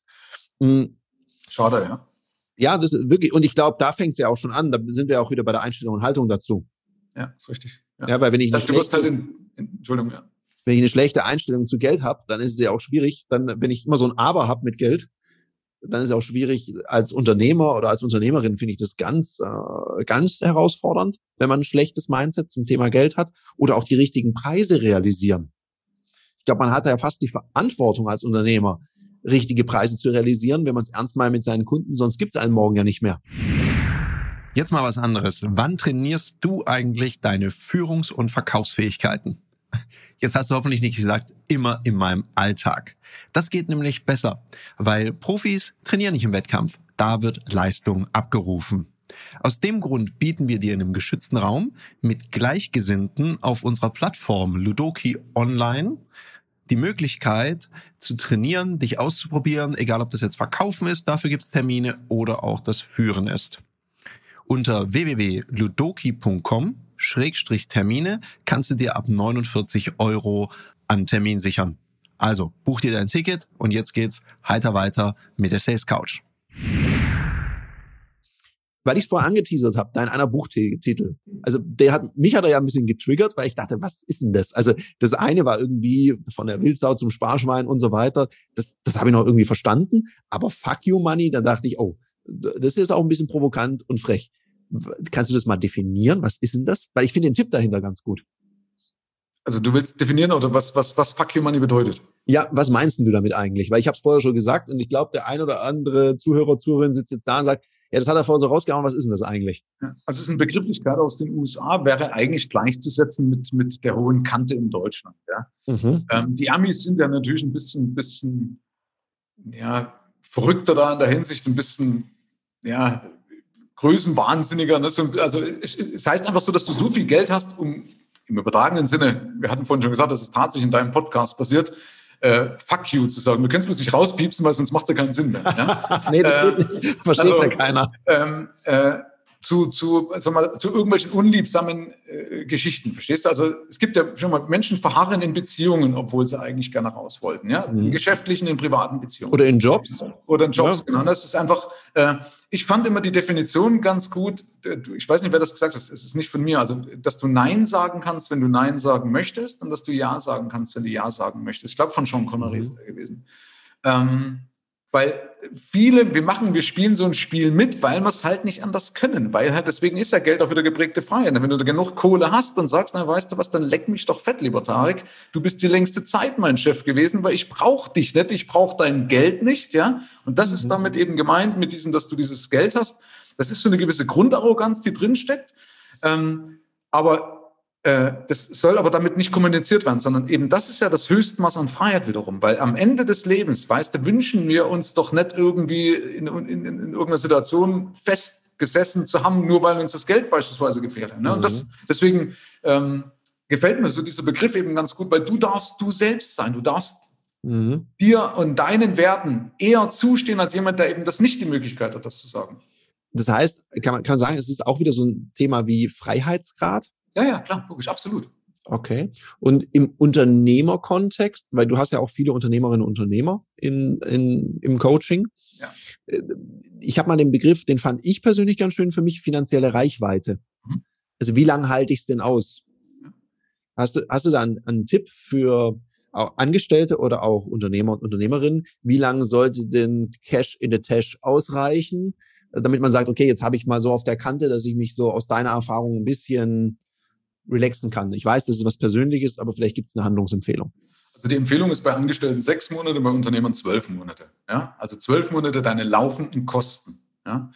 Schade, ja. Ja, das ist wirklich, und ich glaube, da fängt es ja auch schon an, da sind wir auch wieder bei der Einstellung und Haltung dazu. Ja, ist richtig. Ja, weil wenn ich Entschuldigung, ja. Wenn ich eine schlechte Einstellung zu Geld habe, dann ist es ja auch schwierig. Dann, wenn ich immer so ein Aber habe mit Geld, dann ist es auch schwierig als Unternehmer oder als Unternehmerin, finde ich das ganz herausfordernd, wenn man ein schlechtes Mindset zum Thema Geld hat oder auch die richtigen Preise realisieren. Ich glaube, man hat ja fast die Verantwortung als Unternehmer, richtige Preise zu realisieren, wenn man es ernst meint mit seinen Kunden, sonst gibt es einen morgen ja nicht mehr. Jetzt mal was anderes. Wann trainierst du eigentlich deine Führungs- und Verkaufsfähigkeiten? Jetzt hast du hoffentlich nicht gesagt, immer in meinem Alltag. Das geht nämlich besser, weil Profis trainieren nicht im Wettkampf. Da wird Leistung abgerufen. Aus dem Grund bieten wir dir in einem geschützten Raum mit Gleichgesinnten auf unserer Plattform Ludoki Online die Möglichkeit zu trainieren, dich auszuprobieren, egal ob das jetzt Verkaufen ist, dafür gibt es Termine, oder auch das Führen ist. Unter www.ludoki.com/Termine kannst du dir ab 49 € an Termin sichern. Also buch dir dein Ticket und jetzt geht's heiter weiter mit der Sales Couch. Weil ich es vorher angeteasert habe, dein einer Buchtitel. Also mich hat er ja ein bisschen getriggert, weil ich dachte, was ist denn das? Also das eine war irgendwie von der Wildsau zum Sparschwein und so weiter. Das habe ich noch irgendwie verstanden. Aber Fuck You Money, da dachte ich, oh, das ist auch ein bisschen provokant und frech. Kannst du das mal definieren? Was ist denn das? Weil ich finde den Tipp dahinter ganz gut. Also du willst definieren, oder was Fuck You Money bedeutet? Ja, was meinst du damit eigentlich? Weil ich habe es vorher schon gesagt und ich glaube, der ein oder andere Zuhörer, Zuhörerin sitzt jetzt da und sagt, ja, das hat er vorher so rausgehauen, was ist denn das eigentlich? Ja, also es ist eine Begrifflichkeit aus den USA, wäre eigentlich gleichzusetzen mit der hohen Kante in Deutschland. Ja? Die Amis sind ja natürlich ein bisschen verrückter da in der Hinsicht, ein bisschen größenwahnsinniger. Ne? Also es heißt einfach so, dass du so viel Geld hast, um im übertragenen Sinne, wir hatten vorhin schon gesagt, dass es tatsächlich in deinem Podcast passiert, fuck you zu sagen. Du kannst mir nicht rauspiepsen, weil sonst macht es ja keinen Sinn mehr. Ja? Nee, das geht nicht. Versteht ja keiner. Zu irgendwelchen unliebsamen Geschichten, verstehst du? Also es gibt ja schon mal, Menschen verharren in Beziehungen, obwohl sie eigentlich gerne raus wollten, ja? In geschäftlichen, in privaten Beziehungen. Oder in Jobs. Oder in Jobs, ja. Genau. Das ist einfach, ich fand immer die Definition ganz gut, ich weiß nicht, wer das gesagt hat, es ist nicht von mir, also dass du Nein sagen kannst, wenn du Nein sagen möchtest, und dass du Ja sagen kannst, wenn du Ja sagen möchtest. Ich glaube, von Sean Connery ist der gewesen. Weil wir spielen so ein Spiel mit, weil wir es halt nicht anders können. Weil halt, deswegen ist ja Geld auch wieder geprägte Freiheit. Wenn du da genug Kohle hast, dann sagst du, na, weißt du was, dann leck mich doch fett, lieber Tarek. Du bist die längste Zeit mein Chef gewesen, weil ich brauche dich nicht, ich brauche dein Geld nicht, ja. Und das ist damit eben gemeint, mit diesem, dass du dieses Geld hast. Das ist so eine gewisse Grundarroganz, die drin steckt. Aber Das soll aber damit nicht kommuniziert werden, sondern eben das ist ja das Höchstmaß an Freiheit wiederum, weil am Ende des Lebens, weißt du, wünschen wir uns doch nicht irgendwie in irgendeiner Situation festgesessen zu haben, nur weil uns das Geld beispielsweise gefehlt hat. Ne? Und deswegen gefällt mir so dieser Begriff eben ganz gut, weil du darfst du selbst sein, du darfst dir und deinen Werten eher zustehen als jemand, der eben das nicht die Möglichkeit hat, das zu sagen. Das heißt, kann man sagen, es ist auch wieder so ein Thema wie Freiheitsgrad? Ja, klar, logisch, absolut. Okay. Und im Unternehmerkontext, weil du hast ja auch viele Unternehmerinnen und Unternehmer im Coaching. Ja. Ich habe mal den Begriff, den fand ich persönlich ganz schön für mich, finanzielle Reichweite. Also wie lange halte ich es denn aus? Ja. Hast du da einen Tipp für auch Angestellte oder auch Unternehmer und Unternehmerinnen? Wie lange sollte denn Cash in the Tash ausreichen, damit man sagt, okay, jetzt habe ich mal so auf der Kante, dass ich mich so aus deiner Erfahrung ein bisschen relaxen kann. Ich weiß, das ist was Persönliches, aber vielleicht gibt es eine Handlungsempfehlung. Also die Empfehlung ist bei Angestellten 6 Monate, bei Unternehmern 12 Monate. Ja? Also 12 Monate deine laufenden Kosten. Ja?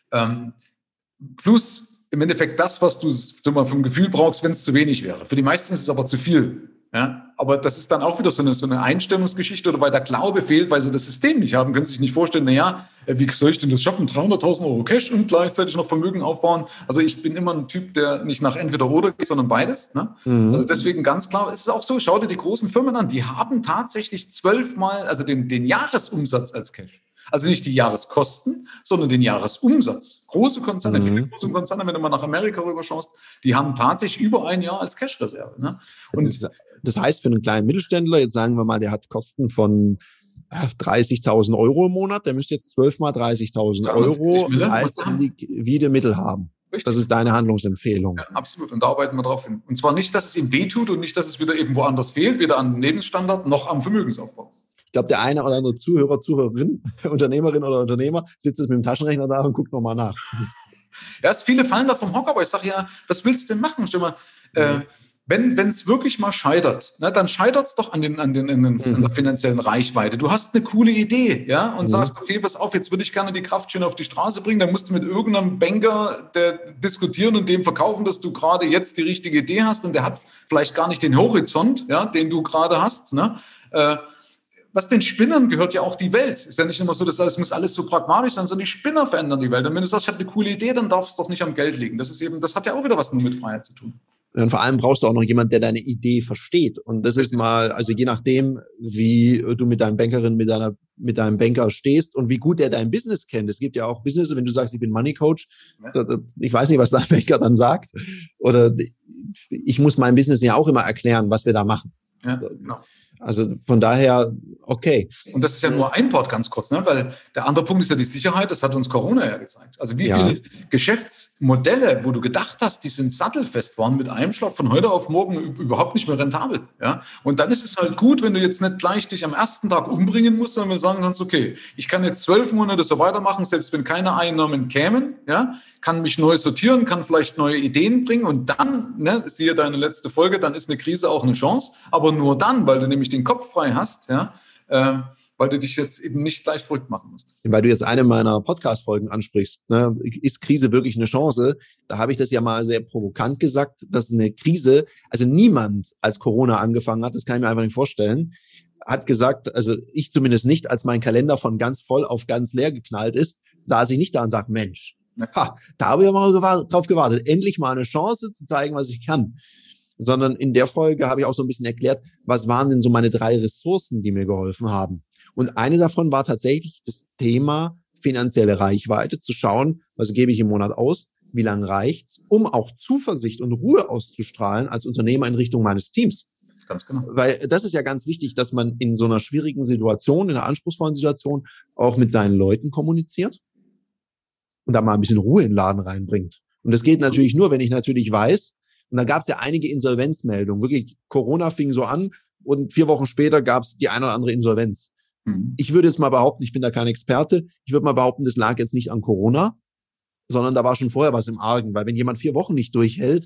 Plus im Endeffekt das, was du vom Gefühl brauchst, wenn es zu wenig wäre. Für die meisten ist es aber zu viel. Ja? Aber das ist dann auch wieder so eine Einstellungsgeschichte, oder weil der Glaube fehlt, weil sie das System nicht haben, können sich nicht vorstellen, naja, wie soll ich denn das schaffen? 300.000 Euro Cash und gleichzeitig noch Vermögen aufbauen. Also ich bin immer ein Typ, der nicht nach entweder oder geht, sondern beides. Ne? Also deswegen ganz klar, es ist auch so, schau dir die großen Firmen an, die haben tatsächlich 12-mal, also den Jahresumsatz als Cash. Also nicht die Jahreskosten, sondern den Jahresumsatz. Große Konzerne, viele große Konzerne, wenn du mal nach Amerika rüberschaust, die haben tatsächlich über ein Jahr als Cash-Reserve. Ne? Und das heißt, für einen kleinen Mittelständler, jetzt sagen wir mal, der hat Kosten von 30.000 Euro im Monat, der müsste jetzt 12 mal 30.000 Euro als liquide Mittel haben. Richtig. Das ist deine Handlungsempfehlung. Ja, absolut. Und da arbeiten wir drauf hin. Und zwar nicht, dass es ihm wehtut und nicht, dass es wieder eben woanders fehlt, weder am Lebensstandard noch am Vermögensaufbau. Ich glaube, der eine oder andere Zuhörer, Zuhörerin, Unternehmerin oder Unternehmer sitzt jetzt mit dem Taschenrechner da und guckt nochmal nach. Ja, viele fallen da vom Hocker, aber ich sage ja, was willst du denn machen? Stell mal, wenn es wirklich mal scheitert, ne, dann scheitert es doch an der finanziellen Reichweite. Du hast eine coole Idee, ja, und sagst, okay, pass auf, jetzt würde ich gerne die Kraft schön auf die Straße bringen, dann musst du mit irgendeinem Banker diskutieren und dem verkaufen, dass du gerade jetzt die richtige Idee hast und der hat vielleicht gar nicht den Horizont, ja, den du gerade hast, ne? Was den Spinnern gehört ja auch die Welt. Ist ja nicht immer so, dass es muss alles so pragmatisch sein, sondern die Spinner verändern die Welt. Und wenn du sagst, ich habe eine coole Idee, dann darf es doch nicht am Geld liegen. Das hat ja auch wieder was nur mit Freiheit zu tun. Und vor allem brauchst du auch noch jemanden, der deine Idee versteht. Und das ist mal, also je nachdem, wie du mit deinem Bankerin, mit deinem Banker stehst und wie gut der dein Business kennt. Es gibt ja auch Business, wenn du sagst, ich bin Money Coach, ich weiß nicht, was dein Banker dann sagt. Oder ich muss meinem Business ja auch immer erklären, was wir da machen. Ja, genau. Also von daher, okay. Und das ist ja nur ein Part ganz kurz, ne? Weil der andere Punkt ist ja die Sicherheit, das hat uns Corona ja gezeigt. Also wie viele Geschäftsmodelle, wo du gedacht hast, die sind sattelfest, waren mit einem Schlag von heute auf morgen überhaupt nicht mehr rentabel. Ja? Und dann ist es halt gut, wenn du jetzt nicht gleich dich am ersten Tag umbringen musst, sondern sagen kannst, okay, ich kann jetzt 12 Monate so weitermachen, selbst wenn keine Einnahmen kämen, ja, kann mich neu sortieren, kann vielleicht neue Ideen bringen und dann, ne, ist hier deine letzte Folge, dann ist eine Krise auch eine Chance, aber nur dann, weil du nämlich den Kopf frei hast, ja, weil du dich jetzt eben nicht gleich verrückt machen musst. Weil du jetzt eine meiner Podcast-Folgen ansprichst, ne, ist Krise wirklich eine Chance? Da habe ich das ja mal sehr provokant gesagt, dass eine Krise, also niemand, als Corona angefangen hat, das kann ich mir einfach nicht vorstellen, hat gesagt, also ich zumindest nicht, als mein Kalender von ganz voll auf ganz leer geknallt ist, saß ich nicht da und sag, Mensch, da habe ich mal drauf gewartet, endlich mal eine Chance zu zeigen, was ich kann. Sondern in der Folge habe ich auch so ein bisschen erklärt, was waren denn so meine 3 Ressourcen, die mir geholfen haben. Und eine davon war tatsächlich das Thema finanzielle Reichweite, zu schauen, was gebe ich im Monat aus, wie lange reicht's, um auch Zuversicht und Ruhe auszustrahlen als Unternehmer in Richtung meines Teams. Ganz genau. Weil das ist ja ganz wichtig, dass man in so einer schwierigen Situation, in einer anspruchsvollen Situation auch mit seinen Leuten kommuniziert und da mal ein bisschen Ruhe in den Laden reinbringt. Und das geht natürlich nur, wenn ich natürlich weiß, und da gab es ja einige Insolvenzmeldungen. Wirklich, Corona fing so an und 4 Wochen später gab es die eine oder andere Insolvenz. Ich würde jetzt mal behaupten, ich bin da kein Experte, ich würde mal behaupten, das lag jetzt nicht an Corona, sondern da war schon vorher was im Argen. Weil wenn jemand 4 Wochen nicht durchhält,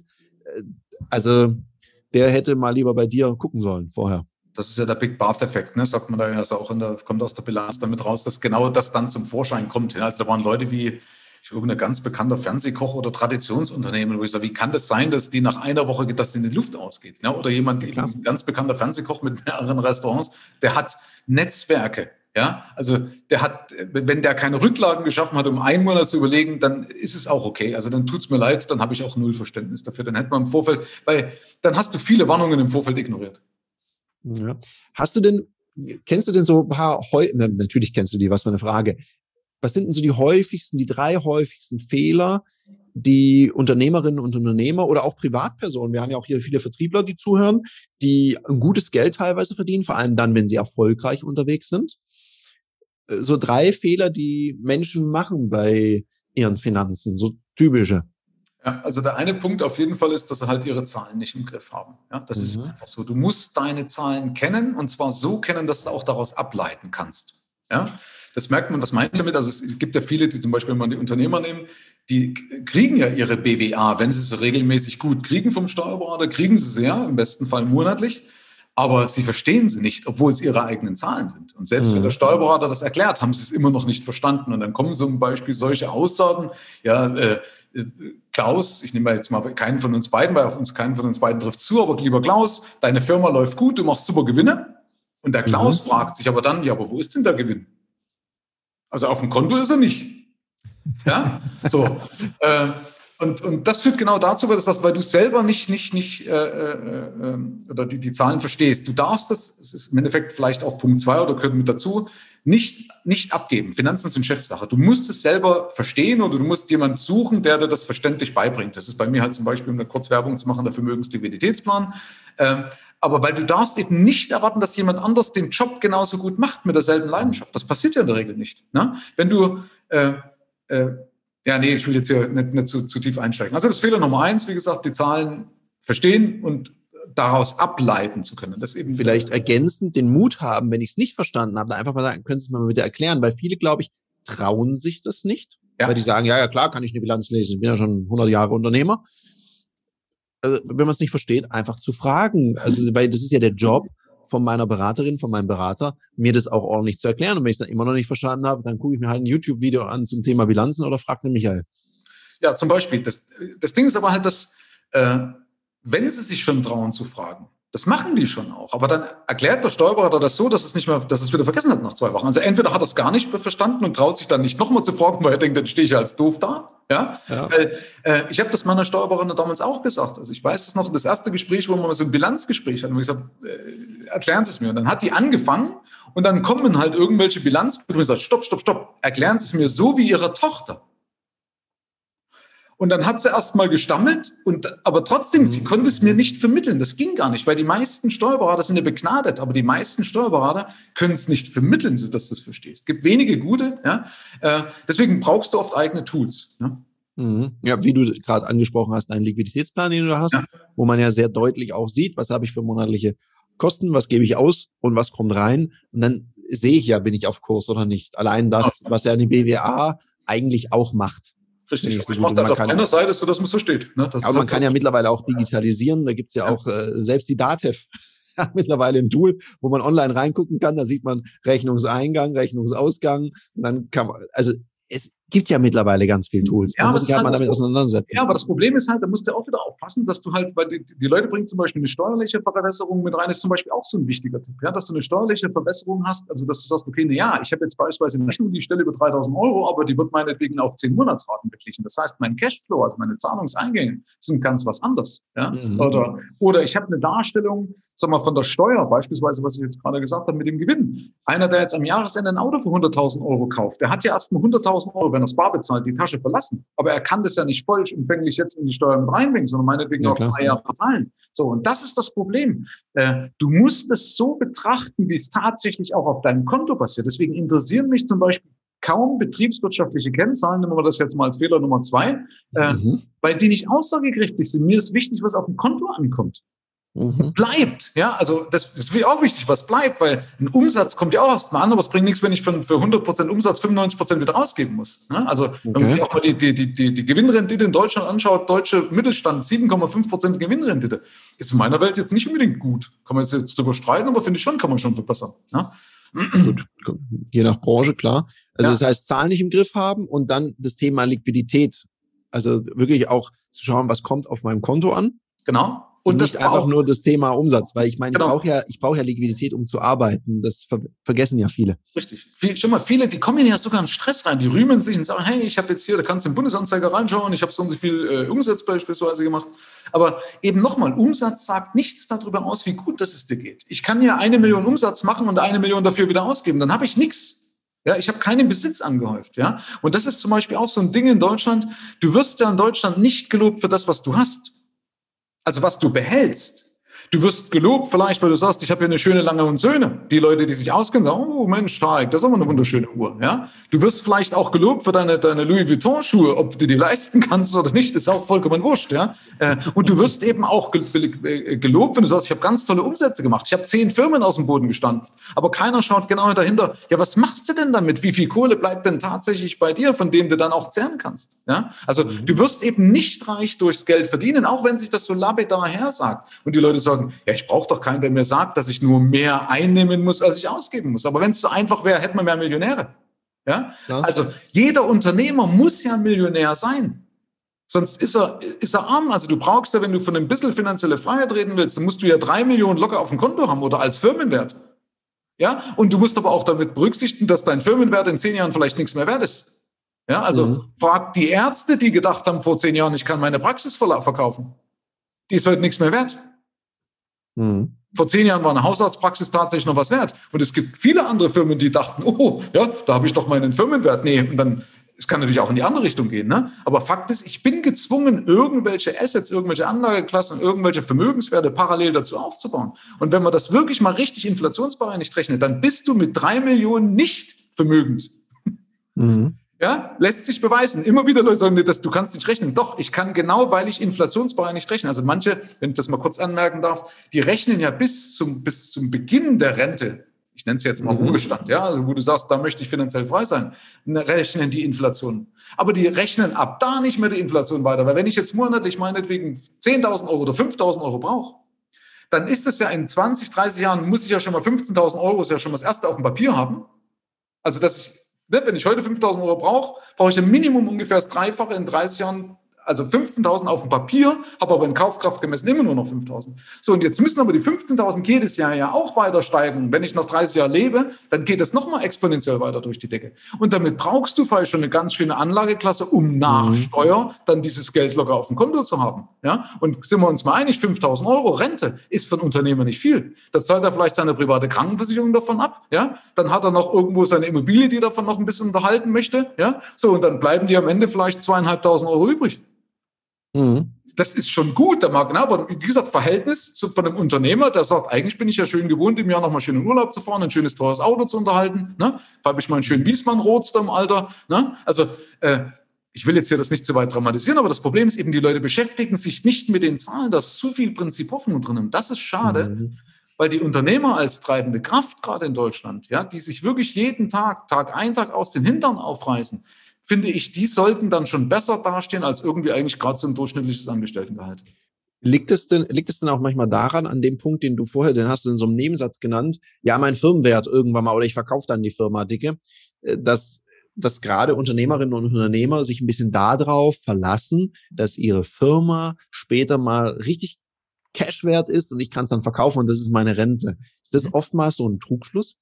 also der hätte mal lieber bei dir gucken sollen vorher. Das ist ja der Big Bath-Effekt, ne? Sagt man da ja, also auch kommt aus der Bilanz damit raus, dass genau das dann zum Vorschein kommt. Ja? Also da waren Leute wie, irgendein ganz bekannter Fernsehkoch oder Traditionsunternehmen, wo ich sage, wie kann das sein, dass die nach einer Woche das in die Luft ausgeht? Ja, oder jemand, ein ganz bekannter Fernsehkoch mit mehreren Restaurants, der hat Netzwerke. Ja, also der hat, wenn der keine Rücklagen geschaffen hat, um einen Monat zu überlegen, dann ist es auch okay. Also dann tut es mir leid, dann habe ich auch null Verständnis dafür. Dann hätte man im Vorfeld, weil dann hast du viele Warnungen im Vorfeld ignoriert. Ja. Kennst du denn so ein paar, natürlich kennst du die, was für eine Frage. Was sind denn so die 3 häufigsten Fehler, die Unternehmerinnen und Unternehmer oder auch Privatpersonen, wir haben ja auch hier viele Vertriebler, die zuhören, die ein gutes Geld teilweise verdienen, vor allem dann, wenn sie erfolgreich unterwegs sind. So 3 Fehler, die Menschen machen bei ihren Finanzen, so typische. Ja, also der eine Punkt auf jeden Fall ist, dass sie halt ihre Zahlen nicht im Griff haben. Ja, das ist einfach so. Du musst deine Zahlen kennen und zwar so kennen, dass du auch daraus ableiten kannst. Ja, das merkt man, was meint damit? Also es gibt ja viele, die zum Beispiel, wenn man die Unternehmer nehmen, die kriegen ja ihre BWA, wenn sie es regelmäßig gut kriegen vom Steuerberater, kriegen sie ja im besten Fall monatlich. Aber sie verstehen sie nicht, obwohl es ihre eigenen Zahlen sind. Und selbst wenn der Steuerberater das erklärt, haben sie es immer noch nicht verstanden. Und dann kommen zum Beispiel solche Aussagen, ja, Klaus, ich nehme mal jetzt mal keinen von uns beiden, weil auf uns keinen von uns beiden trifft zu, aber lieber Klaus, deine Firma läuft gut, du machst super Gewinne. Und der Klaus fragt sich aber dann, ja, aber wo ist denn der Gewinn? Also auf dem Konto ist er nicht. Ja, so. Und das führt genau dazu, weil du selber nicht oder die Zahlen verstehst. Du darfst das ist im Endeffekt vielleicht auch Punkt 2 oder gehört mit dazu, nicht abgeben. Finanzen sind Chefsache. Du musst es selber verstehen oder du musst jemanden suchen, der dir das verständlich beibringt. Das ist bei mir halt zum Beispiel, um eine Kurzwerbung zu machen, der Vermögensliquiditätsplan. Aber weil du darfst eben nicht erwarten, dass jemand anders den Job genauso gut macht mit derselben Leidenschaft. Das passiert ja in der Regel nicht. Ne? Wenn du ich will jetzt hier nicht zu tief einsteigen. Also das Fehler Nummer 1, wie gesagt, die Zahlen verstehen und daraus ableiten zu können. Das eben vielleicht ergänzend den Mut haben, wenn ich es nicht verstanden habe, einfach mal sagen, können Sie es mal bitte erklären, weil viele, glaube ich, trauen sich das nicht, weil die sagen, ja klar, kann ich eine Bilanz lesen, ich bin ja schon 100 Jahre Unternehmer. Also, wenn man es nicht versteht, einfach zu fragen. Also, weil das ist ja der Job von meiner Beraterin, von meinem Berater, mir das auch ordentlich zu erklären. Und wenn ich es dann immer noch nicht verstanden habe, dann gucke ich mir halt ein YouTube-Video an zum Thema Bilanzen oder frage den Michael. Ja, zum Beispiel. Das Ding ist aber halt, dass wenn sie sich schon trauen zu fragen, das machen die schon auch. Aber dann erklärt der Steuerberater das so, dass es wieder vergessen hat nach 2 Wochen. Also entweder hat er es gar nicht verstanden und traut sich dann nicht nochmal zu fragen, weil er denkt, dann stehe ich ja als doof da. Ja? Weil, ich habe das meiner Steuerberaterin damals auch gesagt. Also ich weiß es noch, das erste Gespräch, wo wir mal so ein Bilanzgespräch hatten, wo ich gesagt, erklären Sie es mir. Und dann hat die angefangen und dann kommen halt irgendwelche Bilanzprüfer und ich sage, stopp, erklären Sie es mir so wie Ihre Tochter. Und dann hat sie erst mal gestammelt, aber trotzdem, sie konnte es mir nicht vermitteln. Das ging gar nicht, weil die meisten Steuerberater sind ja begnadet, aber die meisten Steuerberater können es nicht vermitteln, sodass du es verstehst. Es gibt wenige gute, ja. Deswegen brauchst du oft eigene Tools. Ja, ja, wie du gerade angesprochen hast, einen Liquiditätsplan, den du hast, wo man ja sehr deutlich auch sieht, was habe ich für monatliche Kosten, was gebe ich aus und was kommt rein. Und dann sehe ich ja, bin ich auf Kurs oder nicht. Allein das, was ja eine BWA eigentlich auch macht. Richtig, ich mache das auf einer Seite, so dass man es versteht. Ne? Aber man kann ja mittlerweile auch digitalisieren. Da gibt's ja auch selbst die DATEV mittlerweile ein Tool, wo man online reingucken kann. Da sieht man Rechnungseingang, Rechnungsausgang. Und dann kann man, also es gibt ja mittlerweile ganz viele Tools. Man muss sich halt mal damit auseinandersetzen. Ja, aber das Problem ist halt, da musst du auch wieder aufpassen, dass du halt, weil die Leute bringen zum Beispiel eine steuerliche Verbesserung mit rein, ist zum Beispiel auch so ein wichtiger Tipp, ja, dass du eine steuerliche Verbesserung hast, also dass du sagst, okay, ich habe jetzt beispielsweise eine Rechnung, die stelle über 3.000 €, aber die wird meinetwegen auf 10 Monatsraten beglichen. Das heißt, mein Cashflow, also meine Zahlungseingänge, sind ganz was anderes. Ja? Oder ich habe eine Darstellung, sag mal, von der Steuer, beispielsweise, was ich jetzt gerade gesagt habe, mit dem Gewinn. Einer, der jetzt am Jahresende ein Auto für 100.000 € kauft, der hat ja erst mal 100.000 €, wenn er es bar bezahlt, die Tasche verlassen. Aber er kann das ja nicht vollumfänglich jetzt in die Steuer mit reinbringen, sondern meinetwegen auf 3 Jahre verteilen. So, und das ist das Problem. Du musst es so betrachten, wie es tatsächlich auch auf deinem Konto passiert. Deswegen interessieren mich zum Beispiel kaum betriebswirtschaftliche Kennzahlen, nehmen wir das jetzt mal als Fehler Nummer 2, weil die nicht aussagekräftig sind. Mir ist wichtig, was auf dem Konto ankommt. Bleibt, ja, also das ist auch wichtig, was bleibt, weil ein Umsatz kommt ja auch erstmal an, aber es bringt nichts, wenn ich für 100% Umsatz 95% wieder ausgeben muss. Ne? Also wenn man sich auch mal die Gewinnrendite in Deutschland anschaut, deutsche Mittelstand 7,5% Gewinnrendite, ist in meiner Welt jetzt nicht unbedingt gut. Kann man jetzt drüber streiten, aber finde ich schon, kann man schon verbessern. Ja? Gut. Je nach Branche, klar. Also Ja. das heißt, Zahlen nicht im Griff haben und dann das Thema Liquidität. Also wirklich auch zu schauen, was kommt auf meinem Konto an. Genau. Und das nicht war einfach auch nur das Thema Umsatz, weil ich meine, genau. ich brauche ja Liquidität, um zu arbeiten. Das vergessen ja viele. Richtig. Schon mal viele, die kommen ja sogar in Stress rein. Die rühmen sich und sagen, hey, ich habe jetzt hier, da kannst du im Bundesanzeiger reinschauen, ich habe so und so viel Umsatz beispielsweise gemacht. Aber eben nochmal, Umsatz sagt nichts darüber aus, wie gut das es dir geht. Ich kann ja 1 Million Umsatz machen und 1 Million dafür wieder ausgeben. Dann habe ich nichts. Ja, ich habe keinen Besitz angehäuft. Ja, und das ist zum Beispiel auch so ein Ding in Deutschland. Du wirst ja in Deutschland nicht gelobt für das, was du hast. Also was du behältst. Du wirst gelobt vielleicht, weil du sagst, ich habe hier eine schöne lange Söhne. Die Leute, die sich auskennen, sagen, oh Mensch, stark, das ist aber eine wunderschöne Uhr. Ja? Du wirst vielleicht auch gelobt für deine Louis Vuitton-Schuhe, ob du die leisten kannst oder nicht, ist auch vollkommen wurscht. Ja? Und du wirst eben auch gelobt, wenn du sagst, ich habe ganz tolle Umsätze gemacht. Ich habe 10 Firmen aus dem Boden gestampft. Aber keiner schaut genau dahinter, ja, was machst du denn damit? Wie viel Kohle bleibt denn tatsächlich bei dir, von dem du dann auch zehren kannst? Ja? Also du wirst eben nicht reich durchs Geld verdienen, auch wenn sich das so lapidar hersagt. Und die Leute sagen, ja, ich brauche doch keinen, der mir sagt, dass ich nur mehr einnehmen muss, als ich ausgeben muss. Aber wenn es so einfach wäre, hätten wir mehr Millionäre. Ja? Also jeder Unternehmer muss ja Millionär sein. Sonst ist er arm. Also du brauchst ja, wenn du von ein bisschen finanzielle Freiheit reden willst, dann musst du ja 3 Millionen locker auf dem Konto haben oder als Firmenwert. Ja? Und du musst aber auch damit berücksichtigen, dass dein Firmenwert in 10 Jahren vielleicht nichts mehr wert ist. Ja? Also frag die Ärzte, die gedacht haben vor 10 Jahren, ich kann meine Praxis verkaufen. Die ist heute nichts mehr wert. Vor 10 Jahren war eine Hausarztpraxis tatsächlich noch was wert. Und es gibt viele andere Firmen, die dachten, oh, ja, da habe ich doch meinen Firmenwert. Nee, und dann, es kann natürlich auch in die andere Richtung gehen. Ne? Aber Fakt ist, ich bin gezwungen, irgendwelche Assets, irgendwelche Anlageklassen, irgendwelche Vermögenswerte parallel dazu aufzubauen. Und wenn man das wirklich mal richtig inflationsbereinigt rechnet, dann bist du mit 3 Millionen nicht vermögend. Ja, lässt sich beweisen. Immer wieder Leute sagen, du kannst nicht rechnen. Doch, ich kann genau, weil ich inflationsbereinigt rechne. Also manche, wenn ich das mal kurz anmerken darf, die rechnen ja bis zum Beginn der Rente. Ich nenne es jetzt mal Ruhestand, ja, also wo du sagst, da möchte ich finanziell frei sein, rechnen die Inflation. Aber die rechnen ab da nicht mehr die Inflation weiter. Weil wenn ich jetzt monatlich meinetwegen 10.000 Euro oder 5.000 Euro brauche, dann ist das ja in 20, 30 Jahren, muss ich ja schon mal 15.000 Euro, ist ja schon mal das erste auf dem Papier haben. Also, dass ich, wenn ich heute 5.000 Euro brauche ich im Minimum ungefähr das Dreifache in 30 Jahren, also 15.000 auf dem Papier, habe aber in Kaufkraft gemessen immer nur noch 5.000. So, und jetzt müssen aber die 15.000 jedes Jahr ja auch weiter steigen. Wenn ich noch 30 Jahre lebe, dann geht das nochmal exponentiell weiter durch die Decke. Und damit brauchst du vielleicht schon eine ganz schöne Anlageklasse, um nach Steuer dann dieses Geld locker auf dem Konto zu haben. Ja? Und sind wir uns mal einig, 5.000 Euro Rente ist für einen Unternehmer nicht viel. Das zahlt er vielleicht seine private Krankenversicherung davon ab. Ja? Dann hat er noch irgendwo seine Immobilie, die er davon noch ein bisschen unterhalten möchte. Ja? So, und dann bleiben die am Ende vielleicht 2.500 Euro übrig. Das ist schon gut, der mag, aber wie gesagt, Verhältnis von einem Unternehmer, der sagt, eigentlich bin ich ja schön gewohnt, im Jahr nochmal schön in Urlaub zu fahren, ein schönes, teures Auto zu unterhalten, ne? Da habe ich mal einen schönen Wiesmann-Roadster im Alter, ne? Also, ich will jetzt hier das nicht zu weit dramatisieren, aber das Problem ist eben, die Leute beschäftigen sich nicht mit den Zahlen, da ist zu viel Prinzip Hoffnung drin. Und das ist schade, weil die Unternehmer als treibende Kraft, gerade in Deutschland, ja, die sich wirklich jeden Tag, Tag ein, Tag aus den Hintern aufreißen, finde ich, die sollten dann schon besser dastehen als irgendwie eigentlich gerade so ein durchschnittliches Angestelltengehalt. Liegt es denn auch manchmal daran, an dem Punkt, den hast du in so einem Nebensatz genannt, ja, mein Firmenwert irgendwann mal, oder ich verkaufe dann die Firma, dicke, dass gerade Unternehmerinnen und Unternehmer sich ein bisschen darauf verlassen, dass ihre Firma später mal richtig Cash wert ist und ich kann es dann verkaufen und das ist meine Rente. Ist das oftmals so ein Trugschluss?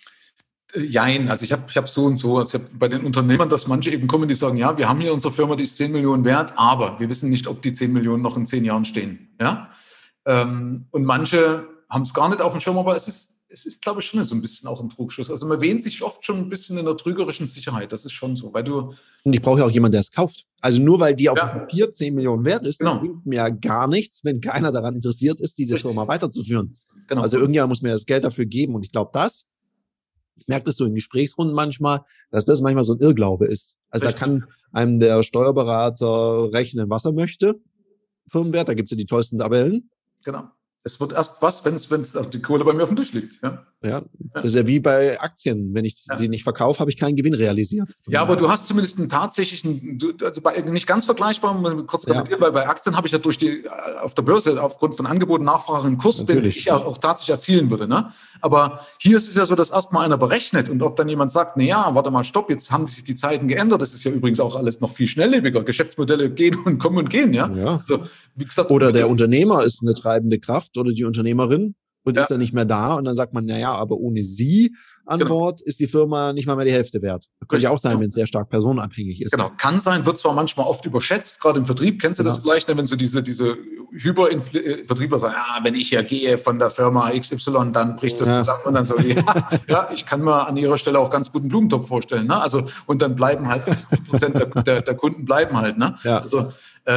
Jein, also ich hab so und so, also ich habe bei den Unternehmern, dass manche eben kommen, die sagen, ja, wir haben hier unsere Firma, die ist 10 Millionen wert, aber wir wissen nicht, ob die 10 Millionen noch in 10 Jahren stehen. Ja? Und manche haben es gar nicht auf dem Schirm, aber es ist, glaube ich, schon so ein bisschen auch ein Trugschluss. Also man wähnt sich oft schon ein bisschen in der trügerischen Sicherheit, das ist schon so, weil du... Und ich brauche ja auch jemanden, der es kauft. Also nur weil die auf dem Papier 10 Millionen wert ist, das bringt mir ja gar nichts, wenn keiner daran interessiert ist, diese Firma weiterzuführen. Genau. Also irgendjemand muss mir das Geld dafür geben und ich glaube, ich merke das so in Gesprächsrunden manchmal, dass das manchmal so ein Irrglaube ist. Also da kann einem der Steuerberater rechnen, was er möchte. Firmenwert, da gibt es ja die tollsten Tabellen. Genau. Es wird erst was, wenn die Kohle bei mir auf dem Tisch liegt. Ja, das ist ja wie bei Aktien. Wenn ich sie nicht verkaufe, habe ich keinen Gewinn realisiert. Ja, aber du hast zumindest einen tatsächlichen, also nicht ganz vergleichbar, kurz kommentieren, weil bei Aktien habe ich ja auf der Börse aufgrund von Angebot und Nachfrage einen Kurs, den ich auch tatsächlich erzielen würde. Ne? Aber hier ist es ja so, dass erstmal einer berechnet und ob dann jemand sagt, warte mal, stopp, jetzt haben sich die Zeiten geändert. Das ist ja übrigens auch alles noch viel schnelllebiger. Geschäftsmodelle gehen und kommen und gehen. Ja? Also, wie gesagt, oder der Unternehmer ist eine treibende Kraft oder die Unternehmerin und ist dann nicht mehr da und dann sagt man, aber ohne sie an Bord ist die Firma nicht mal mehr die Hälfte wert. Könnte ja auch sein, wenn es sehr stark personenabhängig ist. Genau, kann sein, wird zwar manchmal oft überschätzt, gerade im Vertrieb, kennst du das vielleicht, wenn so diese Vertriebler sagen, wenn ich ja gehe von der Firma XY, dann bricht das zusammen und dann so, ich kann mir an ihrer Stelle auch ganz guten Blumentopf vorstellen, ne? Also, und dann bleiben halt 80% der Kunden bleiben halt, ne? Ja. Also,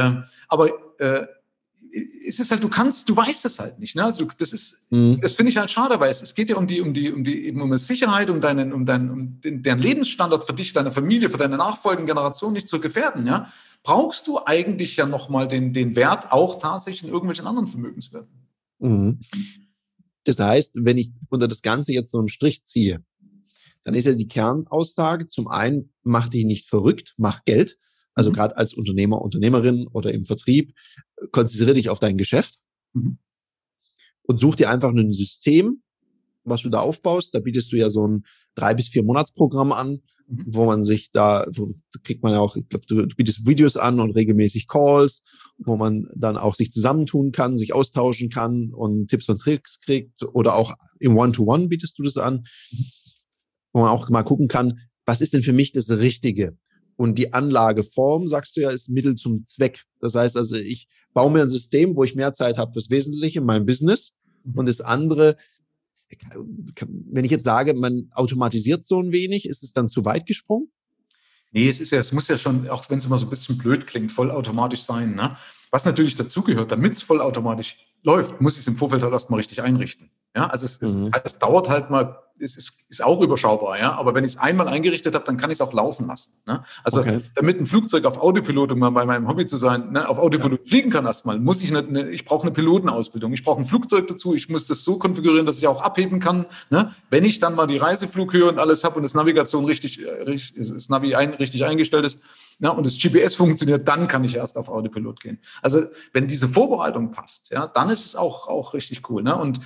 es ist halt, du weißt es halt nicht, ne? Also das finde ich halt schade, weil es geht ja um die Sicherheit, um deren Lebensstandard für dich, deine Familie, für deine nachfolgende Generation nicht zu gefährden, ja? Brauchst du eigentlich ja nochmal den Wert auch tatsächlich in irgendwelchen anderen Vermögenswerten. Mhm. Das heißt, wenn ich unter das Ganze jetzt so einen Strich ziehe, dann ist ja die Kernaussage, zum einen, mach dich nicht verrückt, mach Geld. Also gerade als Unternehmer, Unternehmerin oder im Vertrieb, konzentriere dich auf dein Geschäft und such dir einfach ein System, was du da aufbaust. Da bietest du ja so ein 3 bis 4 Monatsprogramm an, wo man sich kriegt man ja auch, ich glaube, du bietest Videos an und regelmäßig Calls, wo man dann auch sich zusammentun kann, sich austauschen kann und Tipps und Tricks kriegt oder auch im One-to-One bietest du das an, wo man auch mal gucken kann, was ist denn für mich das Richtige? Und die Anlageform, sagst du ja, ist Mittel zum Zweck. Das heißt also, ich baue mir ein System, wo ich mehr Zeit habe fürs Wesentliche, mein Business. Und das andere, wenn ich jetzt sage, man automatisiert so ein wenig, ist es dann zu weit gesprungen? Nee, es muss ja schon, auch wenn es immer so ein bisschen blöd klingt, vollautomatisch sein, ne? Was natürlich dazugehört, damit es vollautomatisch läuft, muss ich es im Vorfeld halt erstmal richtig einrichten. Ja, also es dauert halt mal, es ist auch überschaubar, ja. Aber wenn ich es einmal eingerichtet habe, dann kann ich es auch laufen lassen. Ne? Also damit ein Flugzeug auf Autopilot, um mal bei meinem Hobby zu sein, ne, auf Autopilot fliegen kann erstmal, muss ich brauche eine Pilotenausbildung. Ich brauche ein Flugzeug dazu, ich muss das so konfigurieren, dass ich auch abheben kann. Ne? Wenn ich dann mal die Reiseflughöhe und alles habe und das Navigation das Navi richtig eingestellt ist, und das GPS funktioniert, dann kann ich erst auf Autopilot gehen. Also wenn diese Vorbereitung passt, ja, dann ist es auch richtig cool. Ne? Und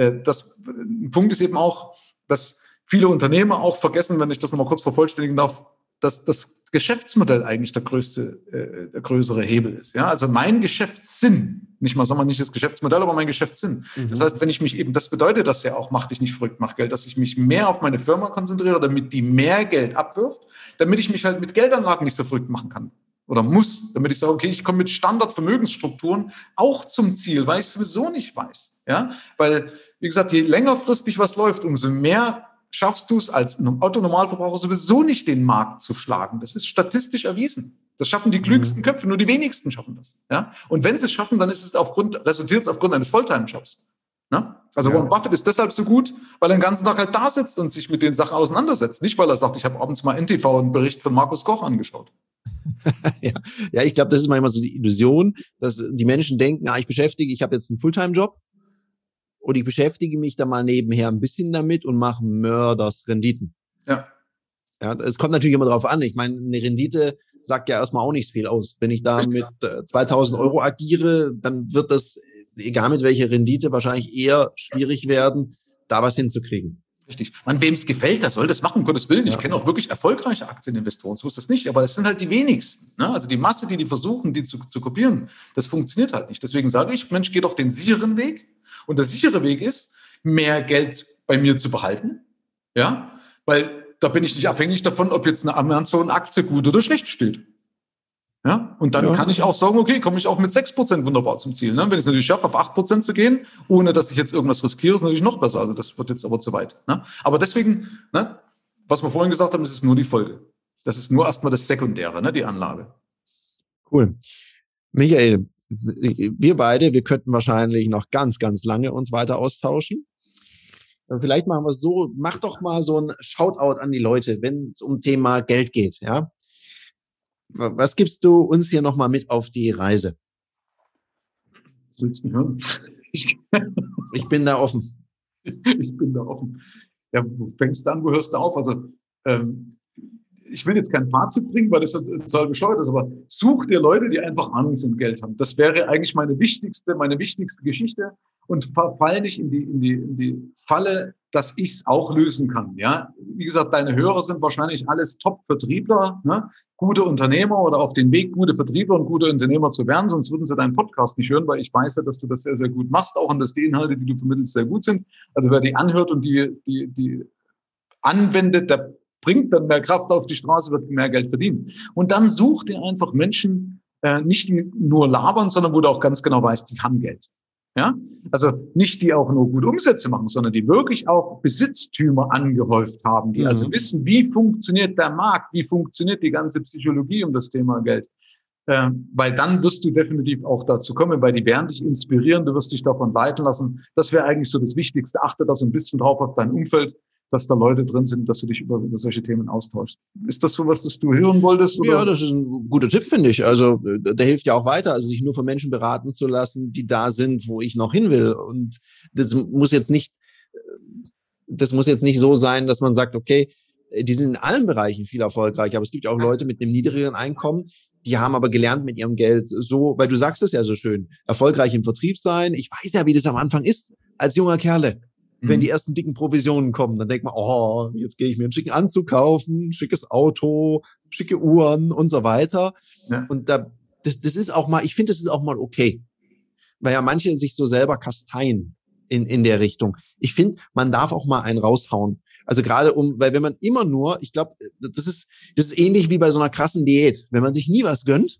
ein Punkt ist eben auch, dass viele Unternehmer auch vergessen, wenn ich das nochmal kurz vervollständigen darf, dass das Geschäftsmodell eigentlich der größere Hebel ist. Ja? Also mein Geschäftssinn, nicht das Geschäftsmodell, aber mein Geschäftssinn. Das heißt, wenn ich mich eben, das bedeutet das ja auch, mach dich nicht verrückt, mach Geld, dass ich mich mehr auf meine Firma konzentriere, damit die mehr Geld abwirft, damit ich mich halt mit Geldanlagen nicht so verrückt machen kann oder muss, damit ich sage, okay, ich komme mit Standardvermögensstrukturen auch zum Ziel, weil ich es sowieso nicht weiß. Ja? Weil, wie gesagt, je längerfristig was läuft, umso mehr schaffst du es als Autonormalverbraucher sowieso nicht, den Markt zu schlagen. Das ist statistisch erwiesen. Das schaffen die klügsten Köpfe, nur die wenigsten schaffen das. Ja? Und wenn sie es schaffen, dann resultiert es aufgrund eines Volltime-Jobs. Ne? Also Warren Buffett ist deshalb so gut, weil er den ganzen Tag halt da sitzt und sich mit den Sachen auseinandersetzt. Nicht, weil er sagt, ich habe abends mal NTV einen Bericht von Markus Koch angeschaut. Ja, ich glaube, das ist manchmal so die Illusion, dass die Menschen denken, ich habe jetzt einen Fulltime-Job und ich beschäftige mich da mal nebenher ein bisschen damit und mache Mördersrenditen. Ja, es kommt natürlich immer drauf an. Ich meine, eine Rendite sagt ja erstmal auch nicht viel aus. Wenn ich da mit 2.000 Euro agiere, dann wird das, egal mit welcher Rendite, wahrscheinlich eher schwierig werden, da was hinzukriegen. Richtig. Wem es gefällt, der soll das machen, um Gottes Willen. Ich kenne auch wirklich erfolgreiche Aktieninvestoren, so ist das nicht, aber es sind halt die wenigsten. Ne? Also die Masse, die versuchen, die zu kopieren, das funktioniert halt nicht. Deswegen sage ich, Mensch, geh doch den sicheren Weg. Und der sichere Weg ist, mehr Geld bei mir zu behalten. Ja, weil da bin ich nicht abhängig davon, ob jetzt eine Amazon-Aktie gut oder schlecht steht. Ja, und dann kann ich auch sagen, okay, komme ich auch mit 6% wunderbar zum Ziel. Ne? Wenn ich es natürlich schaffe, auf 8% zu gehen, ohne dass ich jetzt irgendwas riskiere, ist natürlich noch besser. Also das wird jetzt aber zu weit. Ne? Aber deswegen, was wir vorhin gesagt haben, das ist nur die Folge. Das ist nur erstmal das Sekundäre, ne, die Anlage. Cool. Michael, wir könnten wahrscheinlich noch ganz, ganz lange uns weiter austauschen. Vielleicht machen wir es so, mach doch mal so ein Shoutout an die Leute, wenn es um Thema Geld geht, ja. Was gibst du uns hier nochmal mit auf die Reise? Willst du hören? Ich bin da offen. Ich bin da offen. Ja, wo fängst du an, wo hörst du auf? Also, ich will jetzt kein Fazit bringen, weil das total bescheuert ist, aber such dir Leute, die einfach Ahnung von Geld haben. Das wäre eigentlich meine wichtigste Geschichte, und fall nicht in die Falle, dass ich es auch lösen kann. Ja, wie gesagt, deine Hörer sind wahrscheinlich alles Top-Vertriebler, ne? Gute Unternehmer oder auf dem Weg, gute Vertriebler und gute Unternehmer zu werden, sonst würden sie deinen Podcast nicht hören, weil ich weiß ja, dass du das sehr, sehr gut machst, auch und dass die Inhalte, die du vermittelst, sehr gut sind. Also wer die anhört und die anwendet, der bringt dann mehr Kraft auf die Straße, wird mehr Geld verdienen. Und dann such dir einfach Menschen, nicht die nur labern, sondern wo du auch ganz genau weißt, die haben Geld. Ja, also nicht die auch nur gute Umsätze machen, sondern die wirklich auch Besitztümer angehäuft haben, die also wissen, wie funktioniert der Markt, wie funktioniert die ganze Psychologie um das Thema Geld. Weil dann wirst du definitiv auch dazu kommen, weil die werden dich inspirieren, du wirst dich davon leiten lassen. Das wäre eigentlich so das Wichtigste. Achte da so ein bisschen drauf auf dein Umfeld, dass da Leute drin sind, dass du dich über solche Themen austauschst. Ist das so was, das du hören wolltest? Oder? Ja, das ist ein guter Tipp, finde ich. Also der hilft ja auch weiter, also sich nur von Menschen beraten zu lassen, die da sind, wo ich noch hin will. Und das muss jetzt nicht so sein, dass man sagt, okay, die sind in allen Bereichen viel erfolgreicher, aber es gibt ja auch Leute mit einem niedrigeren Einkommen, die haben aber gelernt mit ihrem Geld so, weil du sagst es ja so schön, erfolgreich im Vertrieb sein. Ich weiß ja, wie das am Anfang ist, als junger Kerle. Wenn die ersten dicken Provisionen kommen, dann denkt man, oh, jetzt gehe ich mir einen schicken Anzug kaufen, schickes Auto, schicke Uhren und so weiter. Ja. Und das ist auch mal, ich finde, das ist auch mal okay. Weil ja manche sich so selber kasteien in der Richtung. Ich finde, man darf auch mal einen raushauen. Also gerade weil wenn man immer nur, ich glaube, das ist ähnlich wie bei so einer krassen Diät. Wenn man sich nie was gönnt,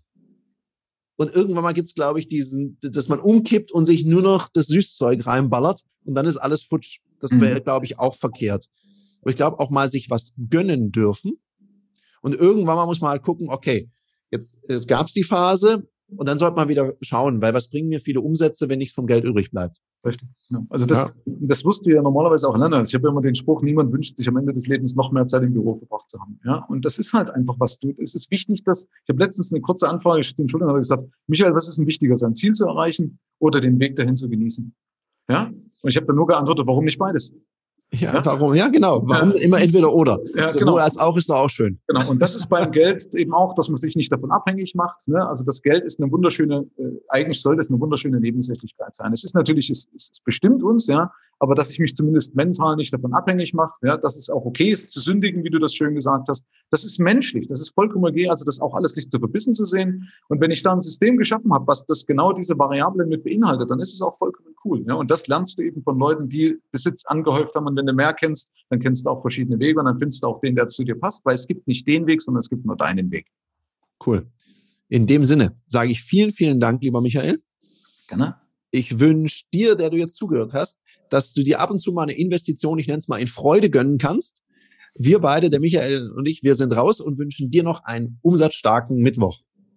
und irgendwann mal gibt's, glaube ich, dass man umkippt und sich nur noch das Süßzeug reinballert und dann ist alles futsch. Das wäre, glaube ich, auch verkehrt. Aber ich glaube auch mal sich was gönnen dürfen. Und irgendwann mal muss man halt gucken, okay, jetzt gab's die Phase und dann sollte man wieder schauen, weil was bringen mir viele Umsätze, wenn nichts vom Geld übrig bleibt? Richtig. Ja. Also das wirst du ja normalerweise auch lernen. Ich habe ja immer den Spruch, niemand wünscht sich am Ende des Lebens noch mehr Zeit im Büro verbracht zu haben. Ja, und das ist halt einfach es ist wichtig, ich habe letztens eine kurze Anfrage geschickt, den Schultern, habe gesagt, Michael, was ist denn wichtiger, sein Ziel zu erreichen oder den Weg dahin zu genießen? Ja, und ich habe dann nur geantwortet, warum nicht beides? Ja, warum? Ja, genau. Warum immer entweder oder? Ja, sowohl genau. Als auch ist doch auch schön. Genau. Und das ist beim Geld eben auch, dass man sich nicht davon abhängig macht. Ne? Also das Geld ist eigentlich soll das eine wunderschöne Nebensächlichkeit sein. Es ist natürlich, es bestimmt uns, ja, aber dass ich mich zumindest mental nicht davon abhängig mache, ja, dass es auch okay ist zu sündigen, wie du das schön gesagt hast. Das ist menschlich. Das ist vollkommen okay. Also das auch alles nicht zu verbissen zu sehen. Und wenn ich da ein System geschaffen habe, was das genau diese Variablen mit beinhaltet, dann ist es auch vollkommen cool. Ja? Und das lernst du eben von Leuten, die Besitz angehäuft haben. Und wenn du mehr kennst, dann kennst du auch verschiedene Wege und dann findest du auch den, der zu dir passt, weil es gibt nicht den Weg, sondern es gibt nur deinen Weg. Cool. In dem Sinne sage ich vielen, vielen Dank, lieber Michael. Gerne. Ich wünsche dir, der du jetzt zugehört hast, dass du dir ab und zu mal eine Investition, ich nenne es mal in Freude gönnen kannst. Wir beide, der Michael und ich, wir sind raus und wünschen dir noch einen umsatzstarken Mittwoch.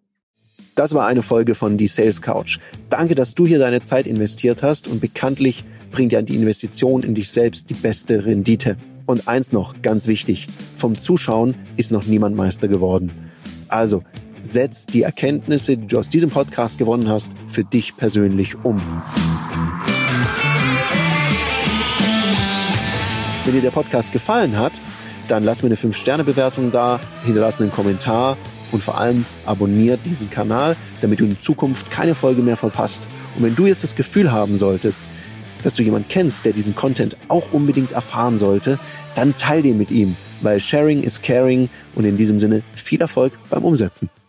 Das war eine Folge von Die Sales Couch. Danke, dass du hier deine Zeit investiert hast und bekanntlich bringt ja die Investition in dich selbst die beste Rendite. Und eins noch, ganz wichtig, vom Zuschauen ist noch niemand Meister geworden. Also, setz die Erkenntnisse, die du aus diesem Podcast gewonnen hast, für dich persönlich um. Wenn dir der Podcast gefallen hat, dann lass mir eine 5-Sterne-Bewertung da, hinterlass einen Kommentar und vor allem abonniert diesen Kanal, damit du in Zukunft keine Folge mehr verpasst. Und wenn du jetzt das Gefühl haben solltest, dass du jemanden kennst, der diesen Content auch unbedingt erfahren sollte, dann teil den mit ihm, weil Sharing is Caring und in diesem Sinne viel Erfolg beim Umsetzen.